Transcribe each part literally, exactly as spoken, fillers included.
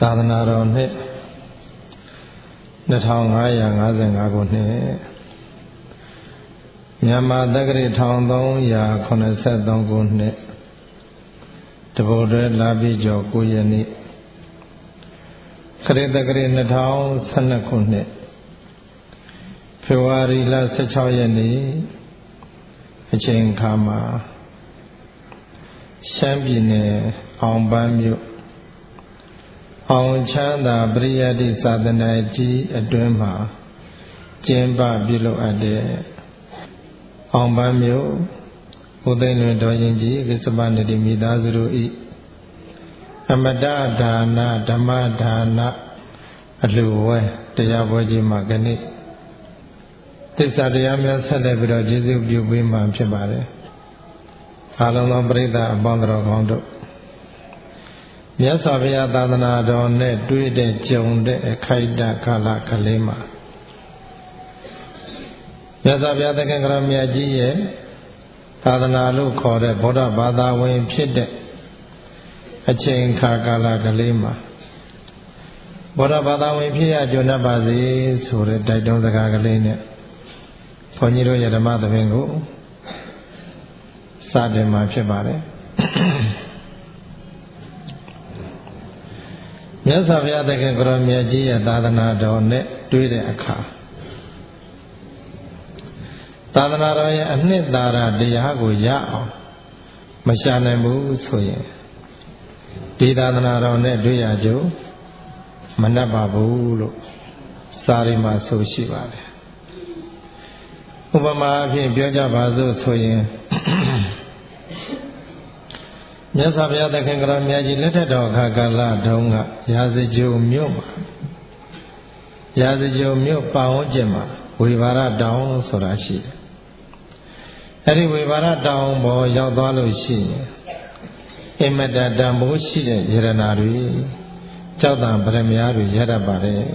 သာသနာတော်နှစ်နှစ်ထောင်ငါးရာငါးဆယ်ငါးခုနှစ်မြန်မာတက္ကရာတစ်ထောင်သုံးရာခုနှစ်ဆယ်သုံးခုနှစ်တပုတ်ရဲလာပြီကျော်ကိုရက်နေ့ခရစ်တက္ကရာနှစ်ထောင်ဆယ်နှစ်ခုနှစ်ဖေဖော်ဝါရီလဆယ်ခြောက်ရက်နေ့အချိန်ခါမှာရှမ်းပြည်နယ်အောင်ပန်းမြို့အောင်ချမ်းသာပရိယတ္တိသာသနာကြီးအတွင်းမှာကျင်းပပြုလုပ်အပ်တဲ့အောင်ပန်းမြို့ဘုသိန်လွင်တော်ရင်ကြီးကိစ္စပနတိမိသားစုတို့ဤအမတဒါနဓမ္မဒါနအလှဝဲတရားပွဲကြီးမှာကနေ့သစ္စာတရားများဆက်လက်ပြီးတော့ကျေးဇူးပြုပေးမှဖြစ်ပါတယ်အားလုံးသောပရိသတ်အပေါင်းတော်ကောင်းတို့မြတ်စွာဘုရားသာသနာတော်နဲ့တွေ့တဲ့ကြုံတဲ့အခိုက်အတန့်ကာလကလေးမှာမြတ်စွာဘုရားသခင်ကရမြတ်ကြီးရဲ့သာသနာလို့ခေါ်တဲ့ဗုဒ္ဓဘာသာဝင်ဖြစ်တဲ့အချိန်ခါကာလကလေးမှာဗုဒ္ဓဘာသာဝင်ဖြစ်ရကြုံတတ်ပါစေဆိုတဲ့တိုက်တွန်းစကားကလေးနဲ့ဘုန်းကြီးတို့ရဲ့ဓမ္မသဘင်ကိုစတင်မှာဖြစ်ပါတယ်မြတ်စွာဘုရားသခင်ကိုရောမြတ်ကြီးရဲ့သာသနာတော်နဲ့တွေ့တဲ့အခါသာသနာတော်ရဲ့အနှစ်သာရတရားကိုရအောင်မရှာနိုင်ဘူးဆိုရင်ဒီသာသနာတော်နဲ့တွေ့ရကြမနှက်ပါဘူးလို့စာရီမှာဆိုရှိပါတယ်ဥပမာအဖြစ်ပြောကြပါစို့ဆိုရင်မြတ်စွာဘုရားသခင်ကတော်မြတ်ကြီးလက်ထက်တော်အခါကာလတုန်းကရာဇဂြိုလ်မြို့မှာရာဇဂြိုလ်မြို့ပတ်ဝန်းကျင်မှာဝေဘာရတောင်ဆိုတာရှိတယ်။အဲဒီဝေဘာရတောင်ပေါ်ရောက်သွားလို့ရှိရင်အမတတန်ဖိုးရှိတဲ့ယရနာတွေကြောက်တံပရမများတွေရတတ်ပါတယ်။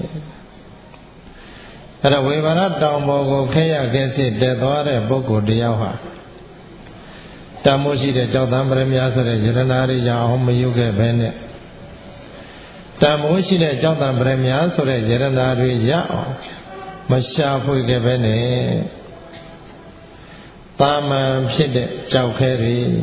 အဲဒါဝေဘာရတောင်ပေါ်ကိုခဲရခဲစစ်တက်သွားတဲ့ပုဂ္ဂိုလ်တယောက်ဟာတမိုးရှိတဲ့ကြောက်တံပရမများဆိုတဲ့ယရနာတွေရအောင်မယူခဲ့ပဲနဲ့တမိုးရှိတဲ့ကြောက်တံပရမများဆိုတဲ့ယရနာတွေရအောင်မရှာဖွေခဲ့ပဲနဲ့တာမန်ဖြစ်တဲ့ကြောက်ခဲ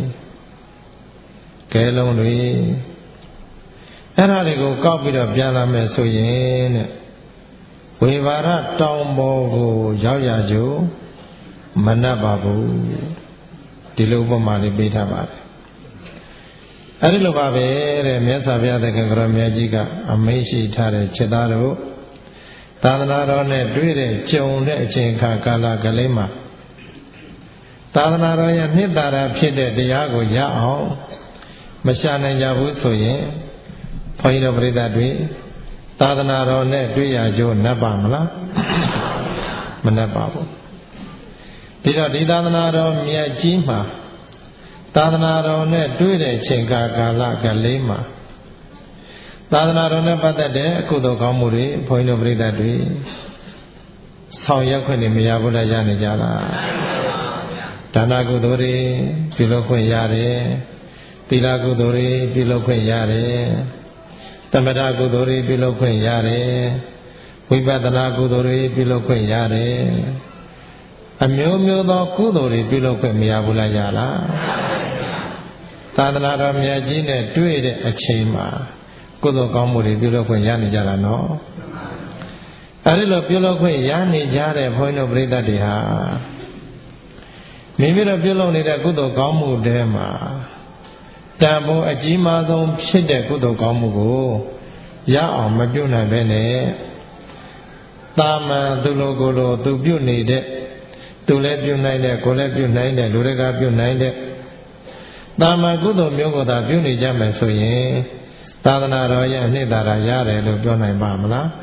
တွေကဲလုံးတွေအဲ့ဒါတွေကိုကောက်ပြီးတော့ပြန်လာမယ်ဆိုရင်တဲ့ဝေဘာရတောင်ပေါ်ကိုရောက်ရကြမနှက်ပါဘူးဒီလိုဥပမာလေးပေးထားပါတယ်အဲ့ဒီလိုပါပဲတဲ့မြတ်စွာဘုရားသခင်ကရောမြတ်ကြီးကအမိန့်ရှိထားတဲ့ခြေသားတို့သာသနာတော်နဲ့တွေ့တဲ့ကြုံတဲ့အချိန်ခါကာလကလေးမှာသာသနာတော်ရဲ့နှစ်သာရဖြစ်တဲ့တရားကိုရအောင်မရှာနိုင်ကြဘူးဆိုရင်ဘုန်းကြီးတို့ပရိသတ်တွေသာသနာတော်နဲ့တွေ့ရကြနှက်ပါမလားမနှက်ပါဘူးဒီတော့ဒီသာသနာတော်မြတ်ကြီးမှာသာသနာတော်နဲ့တွေ့တဲ့ချိန်ကာကာလကလေးမှာသာသနာတော်နဲ့ပတ်သက်တဲ့အကုသိုလ်ကောင်းမှုတွေဘုန်းကြီးတို့ပရိသတ်တွေဆောင်ရွက်ခွင့်မရဘူးလားရနေကြလားဒါနကုသိုလ်တွေပြုလုပ်ခွင့်ရတယ်သီလကုသိုလ်တွေပြုလုပ်ခွင့်ရတယ်သမထကုသိုလ်တွေပြုလုပ်ခွင့်ရတယ်ဝိပဿနာကုသိုလ်တွေပြုလုပ်ခွင့်ရတယ်အမျိုးမျိုးသောကုသိုလ်တွေပြုလုပ်ခွင့်မရဘူးလားရလားသာသနာတော်မြတ်ကြီးနဲ့တွေ့တဲ့အချိန်မှာကုသိုလ်ကောင်းမှုတွေပြုလုပ်ခွင့်ရနေကြတာနော်အဲဒီလိုပြုလုပ်ခွင့်ရနေကြတဲ့ဘုန်းကြီးတို့ပရိသတ်တွေဟာမိမိတို့ပြုလုပ်နေတဲ့ကုသိုလ်ကောင်းမှုတွေမှာတန်ဖိုးအကြီးမားဆုံးဖြစ်တဲ့ကုသိုလ်ကောင်းမှုကိုရအောင်မပြုနိုင်ပဲနဲ့တာမန်သူလိုကိုယ်လိုသူပြုနေတဲ့သူလည်းပြုနိုင်တယ်ကိုယ်လည်းပြုနိုင်တယ်လူတွေကပြုနိုင်တယ်တာမန်ကုသိုလ်မျိုးကိုသာပြုနေကြမယ်ဆိုရင်သာသနာတော်ရဲ့အနှစ်သာရရတယ်လို့ပြောနိုင်ပါမလား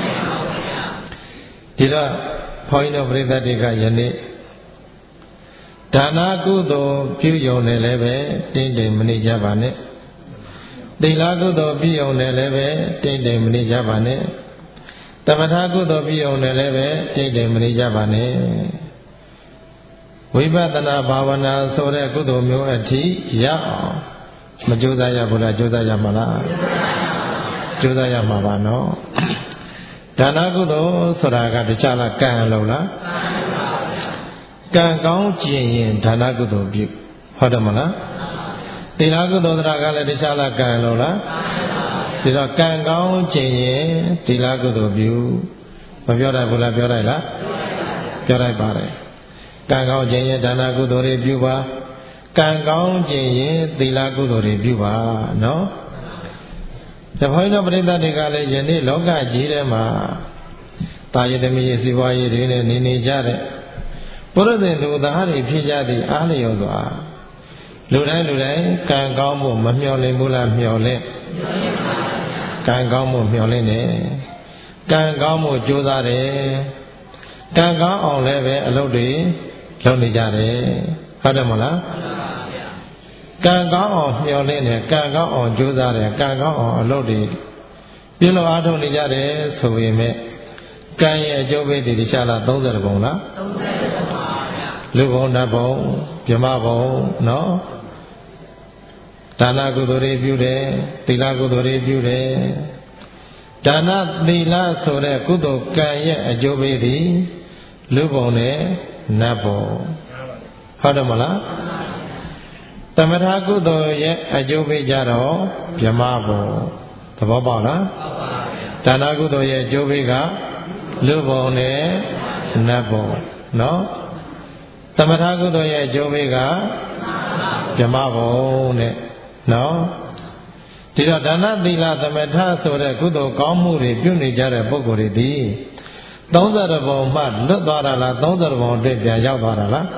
ဒီတော့ဘုန်းကြီးတို့ပရိသတ်တွေကယနေ့ဒါနကုသိုလ်ပြုယုံတယ်လည်းပဲတိမ့်တိမ်မနေကြပါနဲ့သီလကုသိုလ်ပြုယုံတယ်လည်းပဲတိမ့်တိမ်မနေကြပါနဲ့သမထကုသိုလ်ပြုယုံတယ်လည်းပဲတိမ့်တိမ်မနေကြပါနဲ့ဝိပဿနာဘာဝနာဆိုတဲ့ကုသိုလ်မျိုးအထိရအောင်မကြိုးစားရဘူးလားကြိုးစားရမလားကျိုးစားရမှာပါနော်ဒါနကုသိုလ်ဆိုတာကတခြားလားကံလို့လားကံကောင်းကျင့်ရင်ဒါနကုသိုလ်ပြုဟုတ်တယ်မလားသီလကုသိုလ်တရားကလည်းတခြားလားကံလို့လားဒီတော့ကံကောင်းကျင့်ရင်သီလကုသိုလ်ပြုမပြောတတ်ဘူးလားပြောလိုက်လားပြောလိုက်ပါတယ်ကံကောင်းကျင့်ရင်ဒါနကုသိုလ်တွေပြုပါကံကောင်းကျင့်ရင်သီလကုသိုလ်တွေပြုပါနော်တပည့်တော်ပရိသတ်တွေကလည်းယနေ့လောကကြီးထဲမှာတာယသမီးစီပွားရေးတွေနဲ့နေနေကြတဲ့ပုရိသေလူသားတွေဖြစ်ကြသည့်အားလျော်စွာလူတိုင်းလူတိုင်းကံကောင်းမှုမမျှော်လင့်ဘူးလားမျှော်လင့်ကံကောင်းမှုမျှော်လင့်တယ်ကံကောင်းမှုကြိုးစားတယ်ကံကောင်းအောင်လည်းပဲအလုပ်တွေလုပ်နေကြတယ်ဟုတ်တယ်မလားကံကောင်းအောင်မျှော်လင့်တယ်ကံကောင်းအောင်ကြိုးစားတယ်ကံကောင်းအောင်အလုပ်တွေပြုလုပ်အားထုတ်နေကြတယ်ဆိုပေမဲ့ကံရဲ့အကျိုးပေးတည်ရှားလားသုံးဆယ်ပုံလားသုံးဆယ်ပါဗျာလူဘုံဓာတ်ဘုံဗြဟ္မဘုံနော်ဒါနကုသိုလ်တွေပြုတယ်သီလကုသိုလ်တွေပြုတယ်ဒါနသီလဆိုတဲ့ကုသိုလ်ကံရဲ့အကျိုးပေးသည်လူဘုံနဲ့နတ်ဘုံဟုတ်တယ်မလားသမထကုသိုလ်ရဲ့အကျိုးပေးကြတော့ဗြဟ္မဘုံသဘောပေါက်လားဒါနကုသိုလ်ရဲ့အကျိုးပေးကလူဘုံနဲ့နတ်ဘုံနော်သမထကုသိုလ်ရဲ့အကျိုးပေးကဗြဟ္မဘုံနဲ့နော်ဒီတော့ဒါနသီလသမထဆိုတဲ့ကုသိုလ်ကောင်းမှုတွေပြုနေကြတဲ့ပုဂ္ဂိုလ်တွေဒီသုံးဆယ်ဘုံမှလွတ်သွားတာလားသုံးဆယ်ဘုံအတွင်းပြန်ရောက်သွားတာလား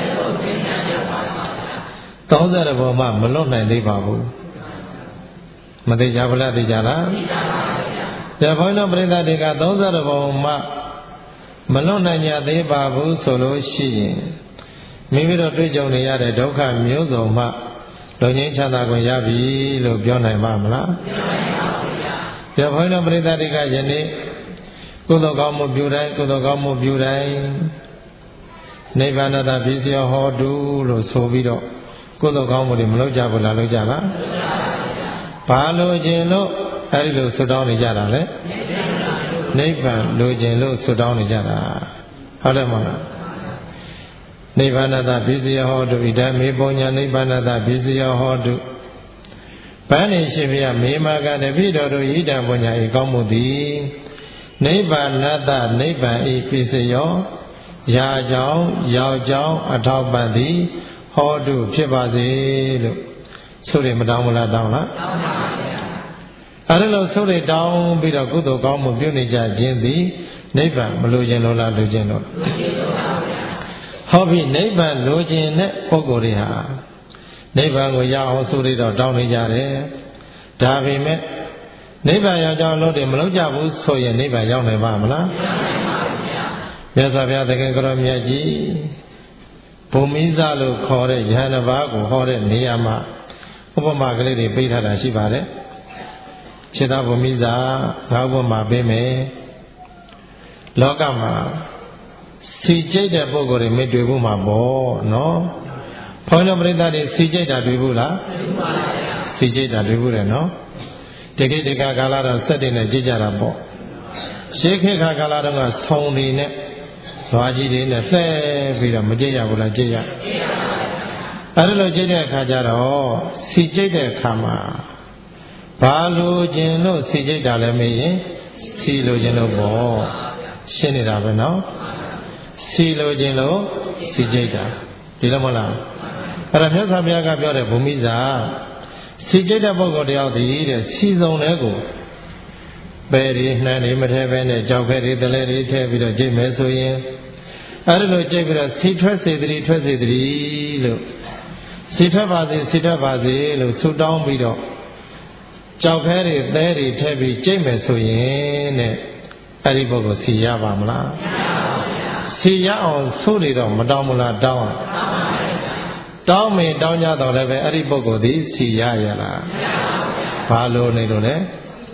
သုံးဆယ်ဘုံမှမလွတ်နိုင်သေးပါဘူးမသိကြဘူးလားသိကြလားသိကြပါဗျာဒါဘုန်းတော်ပရိသတ်တွေကသုံးဆယ်ဘုံမှမလွတ်နိုင်ကြသေးပါဘူးဆိုလို့ရှိရင်မိမိတို့တွေ့ကြုံနေရတဲ့ဒုက္ခမျိုးစုံမှလုံငင်းချမ်းသာခွင့်ရပြီလို့ပြောနိုင်ပါမလားပြောနိုင်ပါဘူးဗျာဒါဘုန်းတော်ပရိသတ်တွေကယနေ့ကုသိုလ်ကောင်းမှုပြုတိုင်းကုသိုလ်ကောင်းမှုပြုတိုင်းနိဗ္ဗာန်တပစ္စယဟောတုလို့ဆိုပြီးတော့ကုသိုလ်ကောင်းမှုတွေမလုပ်ကြဘူးလားလုပ်ကြလားဘာလို့ခြင်းလို့အဲဒီလိုဆုတောင်းနေကြတာလဲနိဗ္ဗာန်လိုခြင်းလို့ဆုတောင်းနေကြတာဟုတ်တယ်မလားနိဗ္ဗာန်တပစ္စယဟောတုဣဒံမေပုညနိဗ္ဗာန်တပစ္စယဟောတုဗန္နေရှိမြမေမာကတပိတော်တို့ဣဒံပုညဤကောင်းမှုသည်နိဗ္ဗာန်တနိဗ္ဗာန်ဤပစ္စယောရာကြောင့်ရောက်ကြောင်းအထောက်ပံ့သည်ဟောတုဖြစ်ပါစေလို့ဆိုရမတောင်းမလားတောင်းလားတောင်းပါဗျာအဲ့လိုဆိုရတောင်းပြီးတော့ကုသိုလ်ကောင်းမှုပြုနေကြခြင်းသည်နိဗ္ဗာန်မလိုချင်လို့လားလိုချင်လို့လိုချင်လို့ပါဗျာဟောပြီနိဗ္ဗာန်လိုချင်တဲ့ပုဂ္ဂိုလ်တွေဟာနိဗ္ဗာန်ကိုရအောင်ဆိုရတော့တောင်းနေကြတယ်ဒါပေမဲ့နိဗ္ဗာန်ရောက်ကြောင်းလို့တွေမလုပ်ကြဘူးဆိုရင်နိဗ္ဗာန်ရောက်နိုင်ပါမလားရောက်နိုင်ပါဗျာမြတ်စွာဘုရားသခင်ကတော်မြတ်ကြီးဘုံမိစလို့ခေါ်တဲ့ယဟန်တစ်ပါးကိုဟောတဲ့နေရာမှာဥပမာကလေးတွေပေးထားတာရှိပါတယ်ခြေသားဘုံမိစငါဥပမာပေးမယ်လောကမှာစီကြိတ်တဲ့ပုဂ္ဂိုလ်တွေမတွေ့ဘူးမှာပေါ့နော်ဘုန်းတော်ပရိသတ်တွေစီကြိတ်တာတွေ့ဘူးလားတွေ့ပါပါဗျာစီကြိတ်တာတွေ့ဘူးတယ်နော်တကိတကကာလတော့စက်တွေနဲ့ကြည့်ကြတာပေါ့ရှေးခေတ်ခါကာလတော့ကဆုံတွေနဲ့ဇွာကြီးတွေနဲ့လှဲပြီးတော့မကြည့်ရဘူးလားကြည့်ရအဲ့ဒါလိုကြည့်တဲ့အခါကျတော့စီကြိတ်တဲ့အခါမှာဘာလို့ခြင်းလို့စီကြိတ်တာလဲမေးရင်စီလို့ခြင်းလို့ပေါ့ရှင်းနေတာပဲနော်စီလို့ခြင်းလို့စီကြိတ်တာဒီလိုမဟုတ်လားအဲ့ဒါမြတ်စွာဘုရားကပြောတဲ့ဘုံမိစာစီကြိတ်တဲ့ပုဂ္ဂိုလ်တယောက်ဒီတဲ့စီစုံတဲ့ကိုပဲရီနှမ်းနေမထဲပဲနဲ့ကြောက်ခဲတွေတလဲတွေထည့်ပြီးတော့ကြိတ်မယ်ဆိုရင်အဲဒီလိုကြိတ်ပြီးတော့စီထွက်စေတည်းထွက်စေတည်းလို့စီထွက်ပါစေစီထွက်ပါစေလို့ဆုတောင်းပြီးတော့ကြောက်ခဲတွေသဲတွေထည့်ပြီးကြိတ်မယ်ဆိုရင်တဲ့အဲဒီပုဂ္ဂိုလ်စီရပါမလားမရပါဘူးဗျာစီရအောင်ဆိုနေတော့မတောင်းမလားတောင်းအောင်တောင်းပါမယ်တောင်းမယ်တောင်းကြတော့လည်းပဲအဲ့ဒီပုဂ္ဂိုလ်သည်စီရရလားမရပါဘူးဘာလို့နေလို့လဲ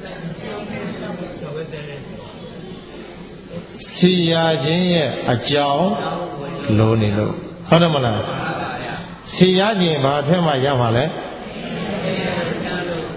စီရခြင်းရဲ့အကြောင်းလိုနေလို့ဟုတ်တယ်မလားစီရခြင်းဘာအထက်မှရမှာလဲ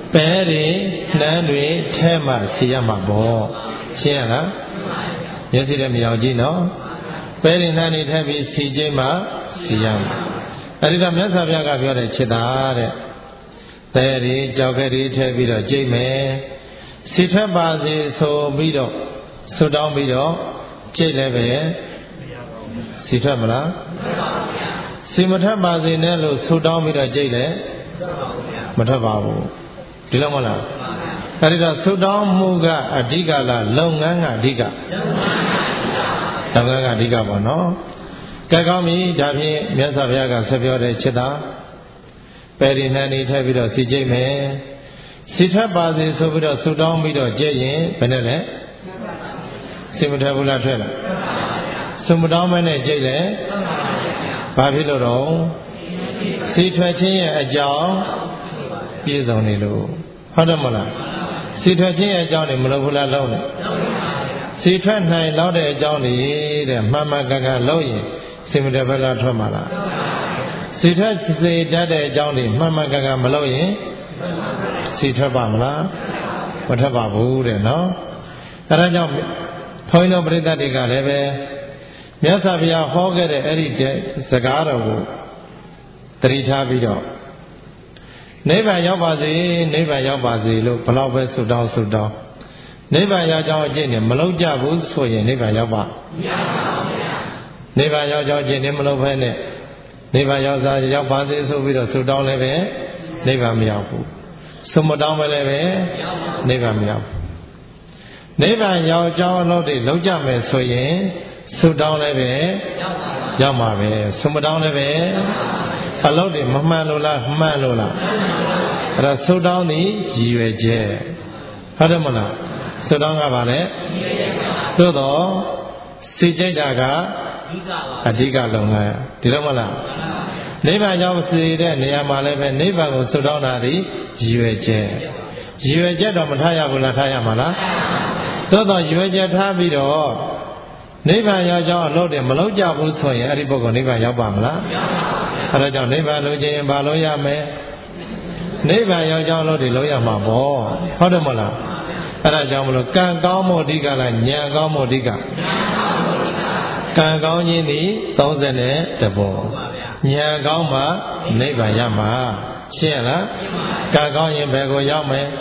ပဲတွေနှမ်းတွေထဲမှစီရမှာပေါ့ရှင်းရလားမျက်စိနဲ့မရောက်ကြည့်နော်ပဲတွေနှမ်းတွေထဲပြီးစီကြိတ်မှစီရမှာအဲ့ဒီတော့မြတ်စွာဘုရားကပြောတဲ့จิตသားတဲ့ပဲတွေကြောက်ကလေးထဲပြီးတော့ကြိတ်မယ်စီထက်ပါစေဆိုပြီးတော့ဆွတောင်းပြီးတော့ကြိတ်လည်းပဲစီထက်မလားစီမထက်ပါစေနဲ့လို့ဆွတောင်းပြီးတော့ကြိတ်လည်းမထက်ပါဘူးဒီလိုမလားအဲဒီတော့ဆွတောင်းမှုကအဓိကလားလုပ်ငန်းကအဓိကလုပ်ငန်းကအဓိကပေါ့နော်ကဲကောင်းပြီဒါဖြင့်မြတ်စွာဘုရားကဆက်ပြောတဲ့จิตသားပဲဒီနှံနေထည့်ပြီးတော့စီကြိတ်မယ်စီထပ်ပါစေဆိုပြီးတော့ဆွတောင်းပြီးတော့ကြည့်ရင်ဘယ်နဲ့လဲစီမထပ်ဘူးလားထွက်လားဆွမတောင်းမနဲ့ကြိတ်လဲဘာဖြစ်လို့တော့စီထွက်ခြင်းရဲ့အကြောင်းပြည့်စုံနေလို့ဟုတ်တယ်မလားစီထွက်ခြင်းရဲ့အကြောင်းတွေမလုပ်ဘူးလားလုံးတယ်စီထွက်နိုင်တော့တဲ့အကြောင်းတွေတဲ့မှန်မှန်ကန်ကန်လုပ်ရင်စီမထပ်ဘက်လားထွက်မှာလားစီထွက်စေတတ်တဲ့အကြောင်းတွေမှန်မှန်ကန်ကန်မလုပ်ရင်စီထွက်ပါမလားမထွက်ပါဘူးတဲ့နော်အဲဒါကြောင့်ဘုန်းကြီးတို့ပရိသတ်တွေကလည်းပဲမြတ်စွာဘုရားဟောခဲ့တဲ့အဲ့ဒီစကားတော်ကိုသတိထားပြီးတော့နိဗ္ဗာန်ရောက်ပါစေနိဗ္ဗာန်ရောက်ပါစေလို့ဘလောက်ပဲဆုတောင်းဆုတောင်းနိဗ္ဗာန်ရောက်ကြောင်းအကျင့်နဲ့မလုံးကြဘူးဆိုရင်နိဗ္ဗာန်ရောက်ပါမရပါဘူးဗျာနိဗ္ဗာန်ရောက်ကြောင်းအကျင့်နဲ့မလုံးဖဲနဲ့နိဗ္ဗာန်ရောက်စားရောက်ပါစေဆိုပြီးတော့ဆုတောင်းလည်းပဲနိဗ္ဗာန်မရောက်ဘူးဆုမတောင်းမလည်းပဲနိဗ္ဗာန်မရောက်ဘူးနိဗ္ဗာန်ရောက်ကြောင်းအလုပ်တွေလုံးကြမယ်ဆိုရင်ဆုတောင်းလည်းပဲရောက်မှာပဲဆုမတောင်းလည်းပဲအလုပ်တွေမမှန်လို့လားမှန်လို့လားအဲ့ဒါဆုတောင်းသည်ရည်ရွယ်ချက်ဟုတ်တယ်မလားဆုတောင်းကပါလေသို့တော့စိတ်ကြိတ်တာကအဓိကလုပ်ငန်းဒီလိုမလားနိဗ္ဗာန်ရောက်စေတဲ့နေရာမှာလည်းပဲနိဗ္ဗာန်ကိုဆုတောင်းတာသည်ရည်ရွယ်ချက်ရည်ရွယ်ချက်တော့မထားရဘူးလားထားရမှာလားသို့တော့ရည်ရွယ်ချက်ထားပြီးတော့နိဗ္ဗာန်ရောက်ကြောင်းအလုပ်တွေမလုပ်ကြဘူးဆိုရင်အဲ့ဒီပုဂ္ဂိုလ်နိဗ္ဗာန်ရောက်ပါမလားအဲ့ဒါကြောင့်နိဗ္ဗာန်လိုချင်ရင်ဘာလို့ရမလဲနိဗ္ဗာန်ရောက်ကြောင်းအလုပ်တွေလုပ်ရမှာပေါ့ဟုတ်တယ်မလားအဲ့ဒါကြောင့်မလို့ကံကောင်းမှုအဓိကလားဉာဏ်ကောင်းမှုအဓိကကံကောင်းခြင်းသည်သုံးဆယ်နဲ့တဘောဉာဏ်ကောင်းမှနိဗ္ဗာန်ရမှာရှင်းရလားကံကောင်းရင်ဘယ်ကိုရောက်မလဲ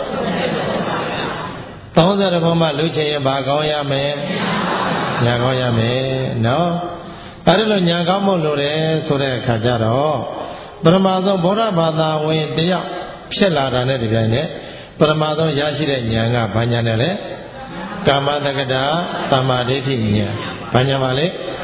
သုံးဆယ်တဘောမှလူချင်းရင်ဘာကောင်းရမလဲဉာဏ်ကောင်းရမယ်နော်အဲ့ဒါလို့ဉာဏ်ကောင်းမှုလို့တယ်ဆိုတဲ့အခါကျတော့ပရမဆုံးဗုဒ္ဓဘာသာဝင်တယောက်ဖြစ်လာတာနဲ့တပြိုင်နက်ပရမဆုံးရရှိတဲ့ဉာဏ်ကဘာဉာဏ်နဲ့လဲကာမတက္ကတာသမ္မာဒိဋ္ဌိဉာဏ်ဘာဉာဏ်ပါလဲ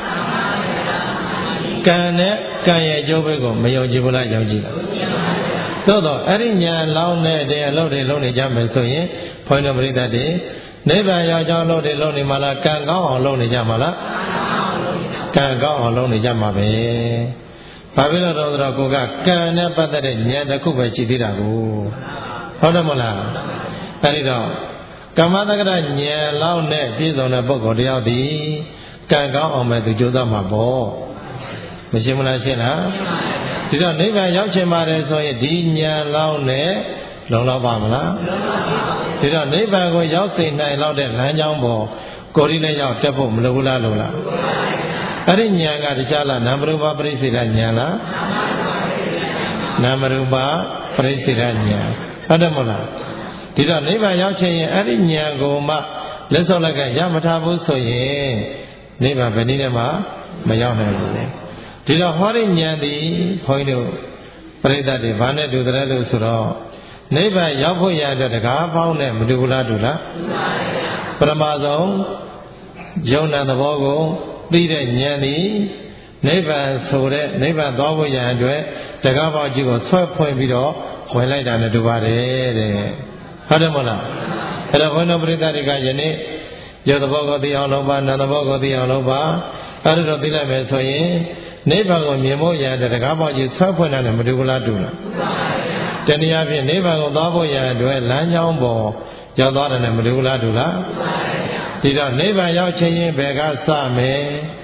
ကံနဲ့ကံရဲ့အကျိုးပဲကိုမယုံကြည်ဘူးလားယုံကြည်လားသို့တော့အဲ့ဒီဉာဏ်လောင်းနဲ့တဲ့အလုပ်တွေလုပ်နေကြမယ်ဆိုရင်ဘုန်းတော်ပရိသတ်တွေနိဗ္ဗာန်ရောက်ကြောင်းလုပ်တယ်လုပ်နေမှာလားကံကောင်းအောင်လုပ်နေကြမှာလားကံကောင်းအောင်လုပ်နေကြမှာပဲဘာဖြစ်လို့တော့ဆိုတော့ကိုကကံနဲ့ပတ်သက်တဲ့ဉာဏ်တစ်ခုပဲရှိသေးတာကိုဟုတ်တယ်မလားအဲဒီတော့ကမ္မတက္ကရာဉာဏ်လောက်နဲ့ပြည့်စုံတဲ့ပုဂ္ဂိုလ်တယောက်ဒီကံကောင်းအောင်ပဲသူကြိုးစားမှာပေါ့မရှင်းမလားရှင်းလားဒီတော့နိဗ္ဗာန်ရောက်ချင်ပါတယ်ဆိုရင်ဒီဉာဏ်လောက်နဲ့လုံလောက်ပါမလားဒီတော့နိဗ္ဗာန်ကိုရောက်စေနိုင်လောက်တဲ့လမ်းကြောင်းပေါ်ကိုယ်ဒီနဲ့ရောက်တက်ဖို့မလိုဘူးလားလို့လားအဲ့ဒီဉာဏ်ကတခြားလားနာမရူပပရိစ္ဆေဒဉာဏ်လားနာမရူပပရိစ္ဆေဒဉာဏ်ဟုတ်တယ်မဟုတ်လားဒီတော့နိဗ္ဗာန်ရောက်ချင်ရင်အဲ့ဒီဉာဏ်ကိုမှလက်စောလက်ကရမထားဘူးဆိုရင်နိဗ္ဗာန်ဘယ်နည်းနဲ့မှမရောက်နိုင်ဘူးဒီတော့ဟောဒီဉာဏ်ဒီဘုန်းကြီးတို့ပရိသတ်တွေဘာနဲ့တူတယ်လို့ဆိုတော့နိဗ္ဗာန်ရောက်ဖို့ရတဲ့တကားပေါင်းနဲ့မတူဘူးလားတူလားပရမဆုံးယုံနာသဘောကိုသိတဲ့ဉာဏ်ဒီနိဗ္ဗာန်ဆိုတဲ့နိဗ္ဗာန်သွားဖို့ရအတွက်တကားပေါင်းကြီးကိုဆွဲဖွင့်ပြီးတော့ဝင်လိုက်တာနဲ့တူပါတယ်တဲ့ဟုတ်တယ်မဟုတ်လားအဲ့တော့ဘုန်းတော်ပရိသတ်တွေကယနေ့ယုတ်သဘောကိုသိအောင်လုပ်ပါနာသဘောကိုသိအောင်လုပ်ပါအဲ့ဒါတော့သိလိုက်မယ်ဆိုရင်နိဗ္ဗာန်ကိုမြင်ဖို့ရတဲ့တကားပေါင်းကြီးဆွဲဖွင့်တာနဲ့မတူဘူးလားတူလားတနည်းအားဖြင့်နိဗ္ဗာန်ကိုသွားဖို့ရအတွက်လမ်းကြောင်းပေါ်ရောက်သွားတယ်နဲ့မတူဘူးလားတူလားဒီတော့နိဗ္ဗာန်ရောက်ခြင်းရင်ဘယ်ကစမယ်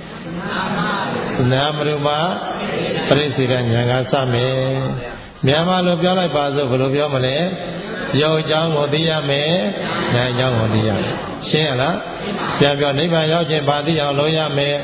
နာမရူပပရိစ္ဆေဒဉာဏ်ကစမယ်မြန်မာလိုပြောလိုက်ပါစို့ဘယ်လိုပြောမလဲရုပ်ကြောင့်ကိုသိရမယ်နာမ်ကြောင့်ကိုသိရမယ်ရှင်းရလားပြန်ပြောနိဗ္ဗာန်ရောက်ခြင်းဘာသိအောင်လုပ်ရမယ်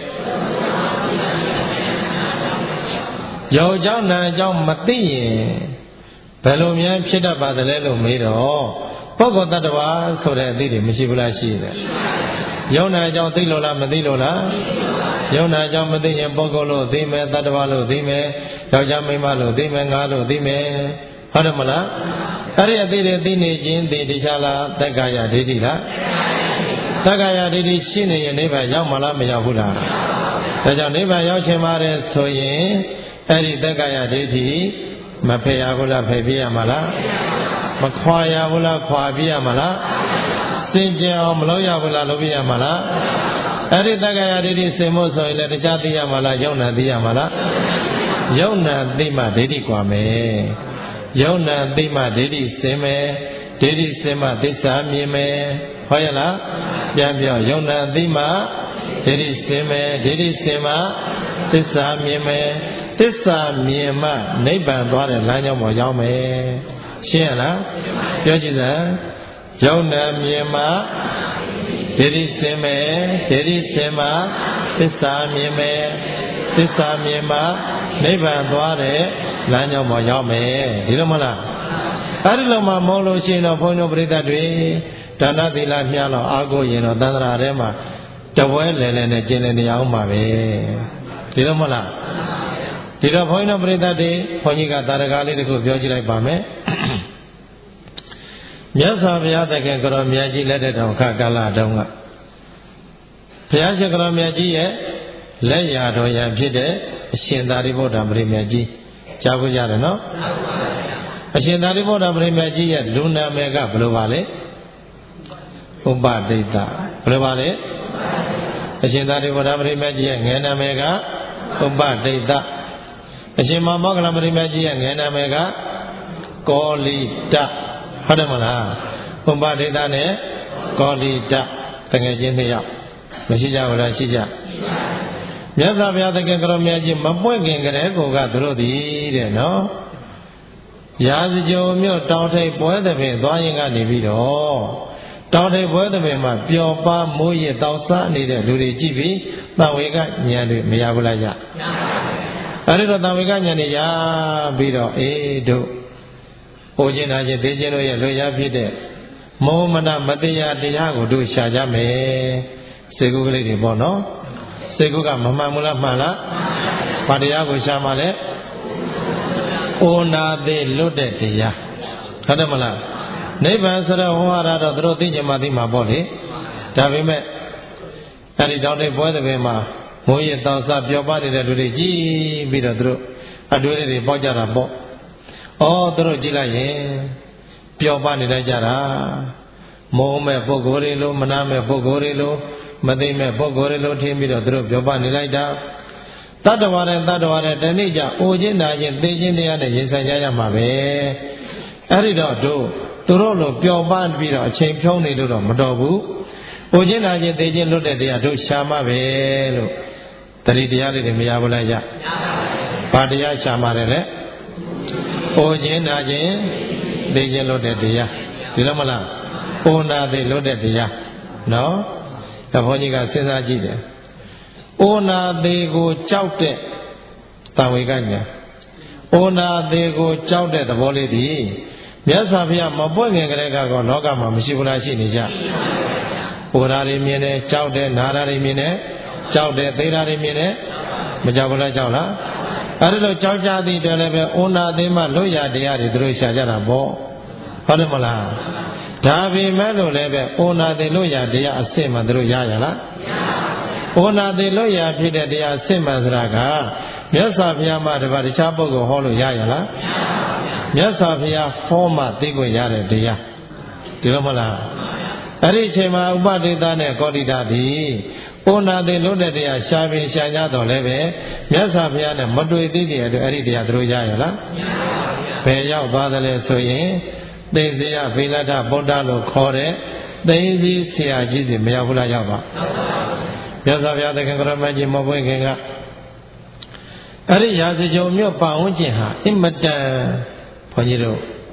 ရုပ်ကြောင့်နာမ်ကြောင့်မသိရင်ဘယ်လိုများဖြစ်တတ်ပါသလဲလို့မေးတော့ပုဂ္ဂိုလ်တ attva ဆိုတဲ့အသိတွေမရှိဘူးလားရှိတယ်ယုံနာကြောင့်သိလို့လားမသိလို့လားယုံနာကြောင့်မသိရင်ပုဂ္ဂိုလ်လို့သိမယ်တ attva လို့သိမယ်ယောက်ျားမိန်းမလို့သိမယ်ငါလို့သိမယ်ဟုတ်တယ်မလားအဲ့ဒီအသိတွေသိနေခြင်းသိတရားလားတက္ကာယဒိဋ္ဌိလားတက္ကာယဒိဋ္ဌိရှိနေရင်နိဗ္ဗာန်ရောက်မလားမရောက်ဘူးလားဒါကြောင့်နိဗ္ဗာန်ရောက်ချင်ပါတယ်ဆိုရင်အဲ့ဒီတက္ကာယဒိဋ္ဌိမဖယ်ရဘူးလားဖယ်ပြရမှာလားမခွာရဘူးလားခွာပြရမှာလားစင်ကြယ်အောင်မလုပ်ရဘူးလားလုပ်ပြရမှာလားအဲ့ဒီတက္ကာယဒိဋ္ဌိစင်ဖို့ဆိုရင်လည်းတရားသိရမှာလားယုံနာသိရမှာလားယုံနာသိမှဒိဋ္ဌိกว่าမယ်ယုံနာသိမှဒိဋ္ဌိစင်မယ်ဒိဋ္ဌိစင်မှသစ္စာမြင်မယ်ဟုတ်ရဲ့လားပြန်ပြောယုံနာသိမှဒိဋ္ဌိစင်မယ်ဒိဋ္ဌိစင်မှသစ္စာမြင်မယ်သစ္စာမြင်မှနိဗ္ဗာန်သွားတဲ့လမ်းကြောင်းပေါ်ရောက်မယ်ရှင်းရလားပြောကြည့်စမ်းယုံနာမြင်မှဒိဋ္ဌိစင်မယ်ဒိဋ္ဌိစင်မှသစ္စာမြင်မယ်သစ္စာမြင်မှနိဗ္ဗာန်သွားတဲ့လမ်းကြောင်းပေါ်ရောက်မယ်ဒီလိုမလားအဲ့ဒီလိုမှမဟုတ်လို့ရှိရင်တော့ဘုန်းကြီးတို့ပြိဿတွေဒါနသီလမြတ်လို့အာကိုရင်တော့သန္တရာထဲမှာတပွဲလဲလဲနဲ့ကျင်လည်နေအောင်ပါပဲဒီလိုမလားဒီတော့ဘုန်းကြီးတို့ပြိဿတွေဘုန်းကြီးကတာရကားလေးတစ်ခုပြောကြည့်လိုက်ပါမယ်မြတ်စွာဘုရားသခင်ကိုရောမြတ်ကြီးလက်ထက်တော်ခါကာလတုန်းကဘုရားရှင်ကိုရောမြတ်ကြီးရဲ့လက်ရာတော်ရဖြစ်တဲ့အရှင်သာရိပုတ္တပရိမြတ်ကြီးကြားဖို့ရတယ်နော်အရှင်သာရိပုတ္တပရိမြတ်ကြီးရဲ့လူနာမည်ကဘယ်လိုပါလဲဥပဒိတဘယ်လိုပါလဲအရှင်သာရိပုတ္တပရိမြတ်ကြီးရဲ့ငယ်နာမည်ကဥပဒိတအရှင်မမောဂလပရိမြတ်ကြီးရဲ့ငယ်နာမည်ကကောလိတဟုတ်တယ်မလားဥပဒိတနဲ့ကောလိတတကယ်ချင်းနှစ်ယောက်မရှိကြဘူးလားရှိကြမြတ်စွာဘုရားသခင်ကရောမြတ်ကြီးမပွင့်ခင်ကတည်းကသူတို့သည်တဲ့နော်ရာဇကြိုမြို့တောင်ထိပ်ပွဲသဘင်သွားရင်ကနေပြီးတော့တောင်ထိပ်ပွဲသဘင်မှာပျော်ပါမိုးရတောက်စားနေတဲ့လူတွေကြည့်ပြီးသံဝေကဉာဏ်တွေမရဘူးလားရအဲဒီတော့သံဝေကဉာဏ်တွေရပြီးတော့အေးတို့ဟိုခြင်းနာခြင်းသိခြင်းတို့ရဲ့လွတ်ရဖြစ်တဲ့မောမနမတရားတရားကိုတို့ရှာကြမယ်စေကုကလေးတွေပေါ့နော်စေကုကမမှန်ဘူးလားမှန်လားဘာတရားကိုရှာမှလဲအိုနာသေးလွတ်တဲ့တရားဟုတ်တယ်မလားနိဗ္ဗာန်ဆိုတော့ဟောရတော့သူတို့သိကြမှသိမှာပေါ့လေဒါပေမဲ့အဲဒီတောင်းတဲ့ပွဲတဲ့ဘက်မှာမိုးရတောင်စားပျော်ပါနေတဲ့လူတွေကြည်ပြီးတော့သူတို့အတွေ့အကြုံတွေပေါက်ကြတာပေါ့ဩသူတို့ကြည့်လိုက်ရင်ပျော်ပါနေလိုက်ကြတာမိုးမဲ့ပုဂ္ဂိုလ်တွေလို့မနာမဲ့ပုဂ္ဂိုလ်တွေလို့မသိမဲ့ပုဂ္ဂိုလ်တွေလို့ထင်ပြီးတော့သူတို့ပျော်ပါနေလိုက်တာတတ္တဝါနဲ့တတ္တဝါနဲ့တဏှိကြအိုခြင်းနာခြင်းသိခြင်းတရားနဲ့ရင်ဆိုင်ကြရမှာပဲအဲ့ဒီတော့တို့သူတို့လိုပျော်ပါပြီးတော့အချိန်ဖြုံးနေလို့တော့မတော်ဘူးအိုခြင်းနာခြင်းသိခြင်းလွတ်တဲ့တရားတို့ရှာမှပဲလို့တတိတရားလေးတွေမရဘူးလားရဘာတရားရှာမှတယ်လဲအိုခြင်းနာခြင်းသိခြင်းလွတ်တဲ့တရားဒီလိုမလားအိုနာသိလွတ်တဲ့တရားနော်ဒါဘုန်းကြီးကစဉ်းစားကြည့်တယ်အိုနာသေးကိုကြောက်တဲ့တံဝေကညာအိုနာသေးကိုကြောက်တဲ့သဘောလေးဒီမြတ်စွာဘုရားမပွင့်ခင်ကတည်းကတော့လောကမှာမရှိဘူးလားရှိနေကြအိုရာတွေမြင်တယ်ကြောက်တယ်နာရာတွေမြင်တယ်ကြောက်တယ်သိရာတွေမြင်တယ်မကြောက်ဘူးလားကြောက်လားအဲဒီလိုကြောက်ကြသည်တည်းလည်းပဲအိုနာသေးမှလွတ်ရတရားတွေသူတို့ရှာကြတာပေါ့ဟုတ်တယ်မလားဒါပေမဲ့လို့လည်းပဲအိုနာသေးလွတ်ရတရားအစစ်မှသူတို့ရရလားဩနာသေးလို့ရဖြစ်တဲ့တရားစစ်မှန်ဆိုတာကမြတ်စွာဘုရားမှတပါးတခြားပုဂ္ဂိုလ်ဟောလို့ရရလားမြတ်စွာဘုရားဟောမှသိခွင့်ရတဲ့တရားဒီလိုမလားအဲ့ဒီအချိန်မှာဥပဒိတနဲ့ကောဋိတသည်ဩနာသေးလို့တဲ့တရားရှားပြီးရှားကြတော့လည်းပဲမြတ်စွာဘုရားနဲ့မတွေ့သေးတဲ့အတွက်အဲ့ဒီတရားသူတို့ရရလားဘယ်ရောက်သွားသလဲဆိုရင်သိစရာဗေလထဗုဒ္ဓလို့ခေါ်တဲ့သိသိဆရာကြီးစီမရောက်ဘူးလားရောက်ပါမြတ်စွာဘုရားသခင်ကရမကြီးမပွင့်ခင်ကအဲ့ဒီရာဇကြုံမြို့ပတ်ဝန်းကျင်ဟာအင်မတန်ဘုန်းကြီးတို့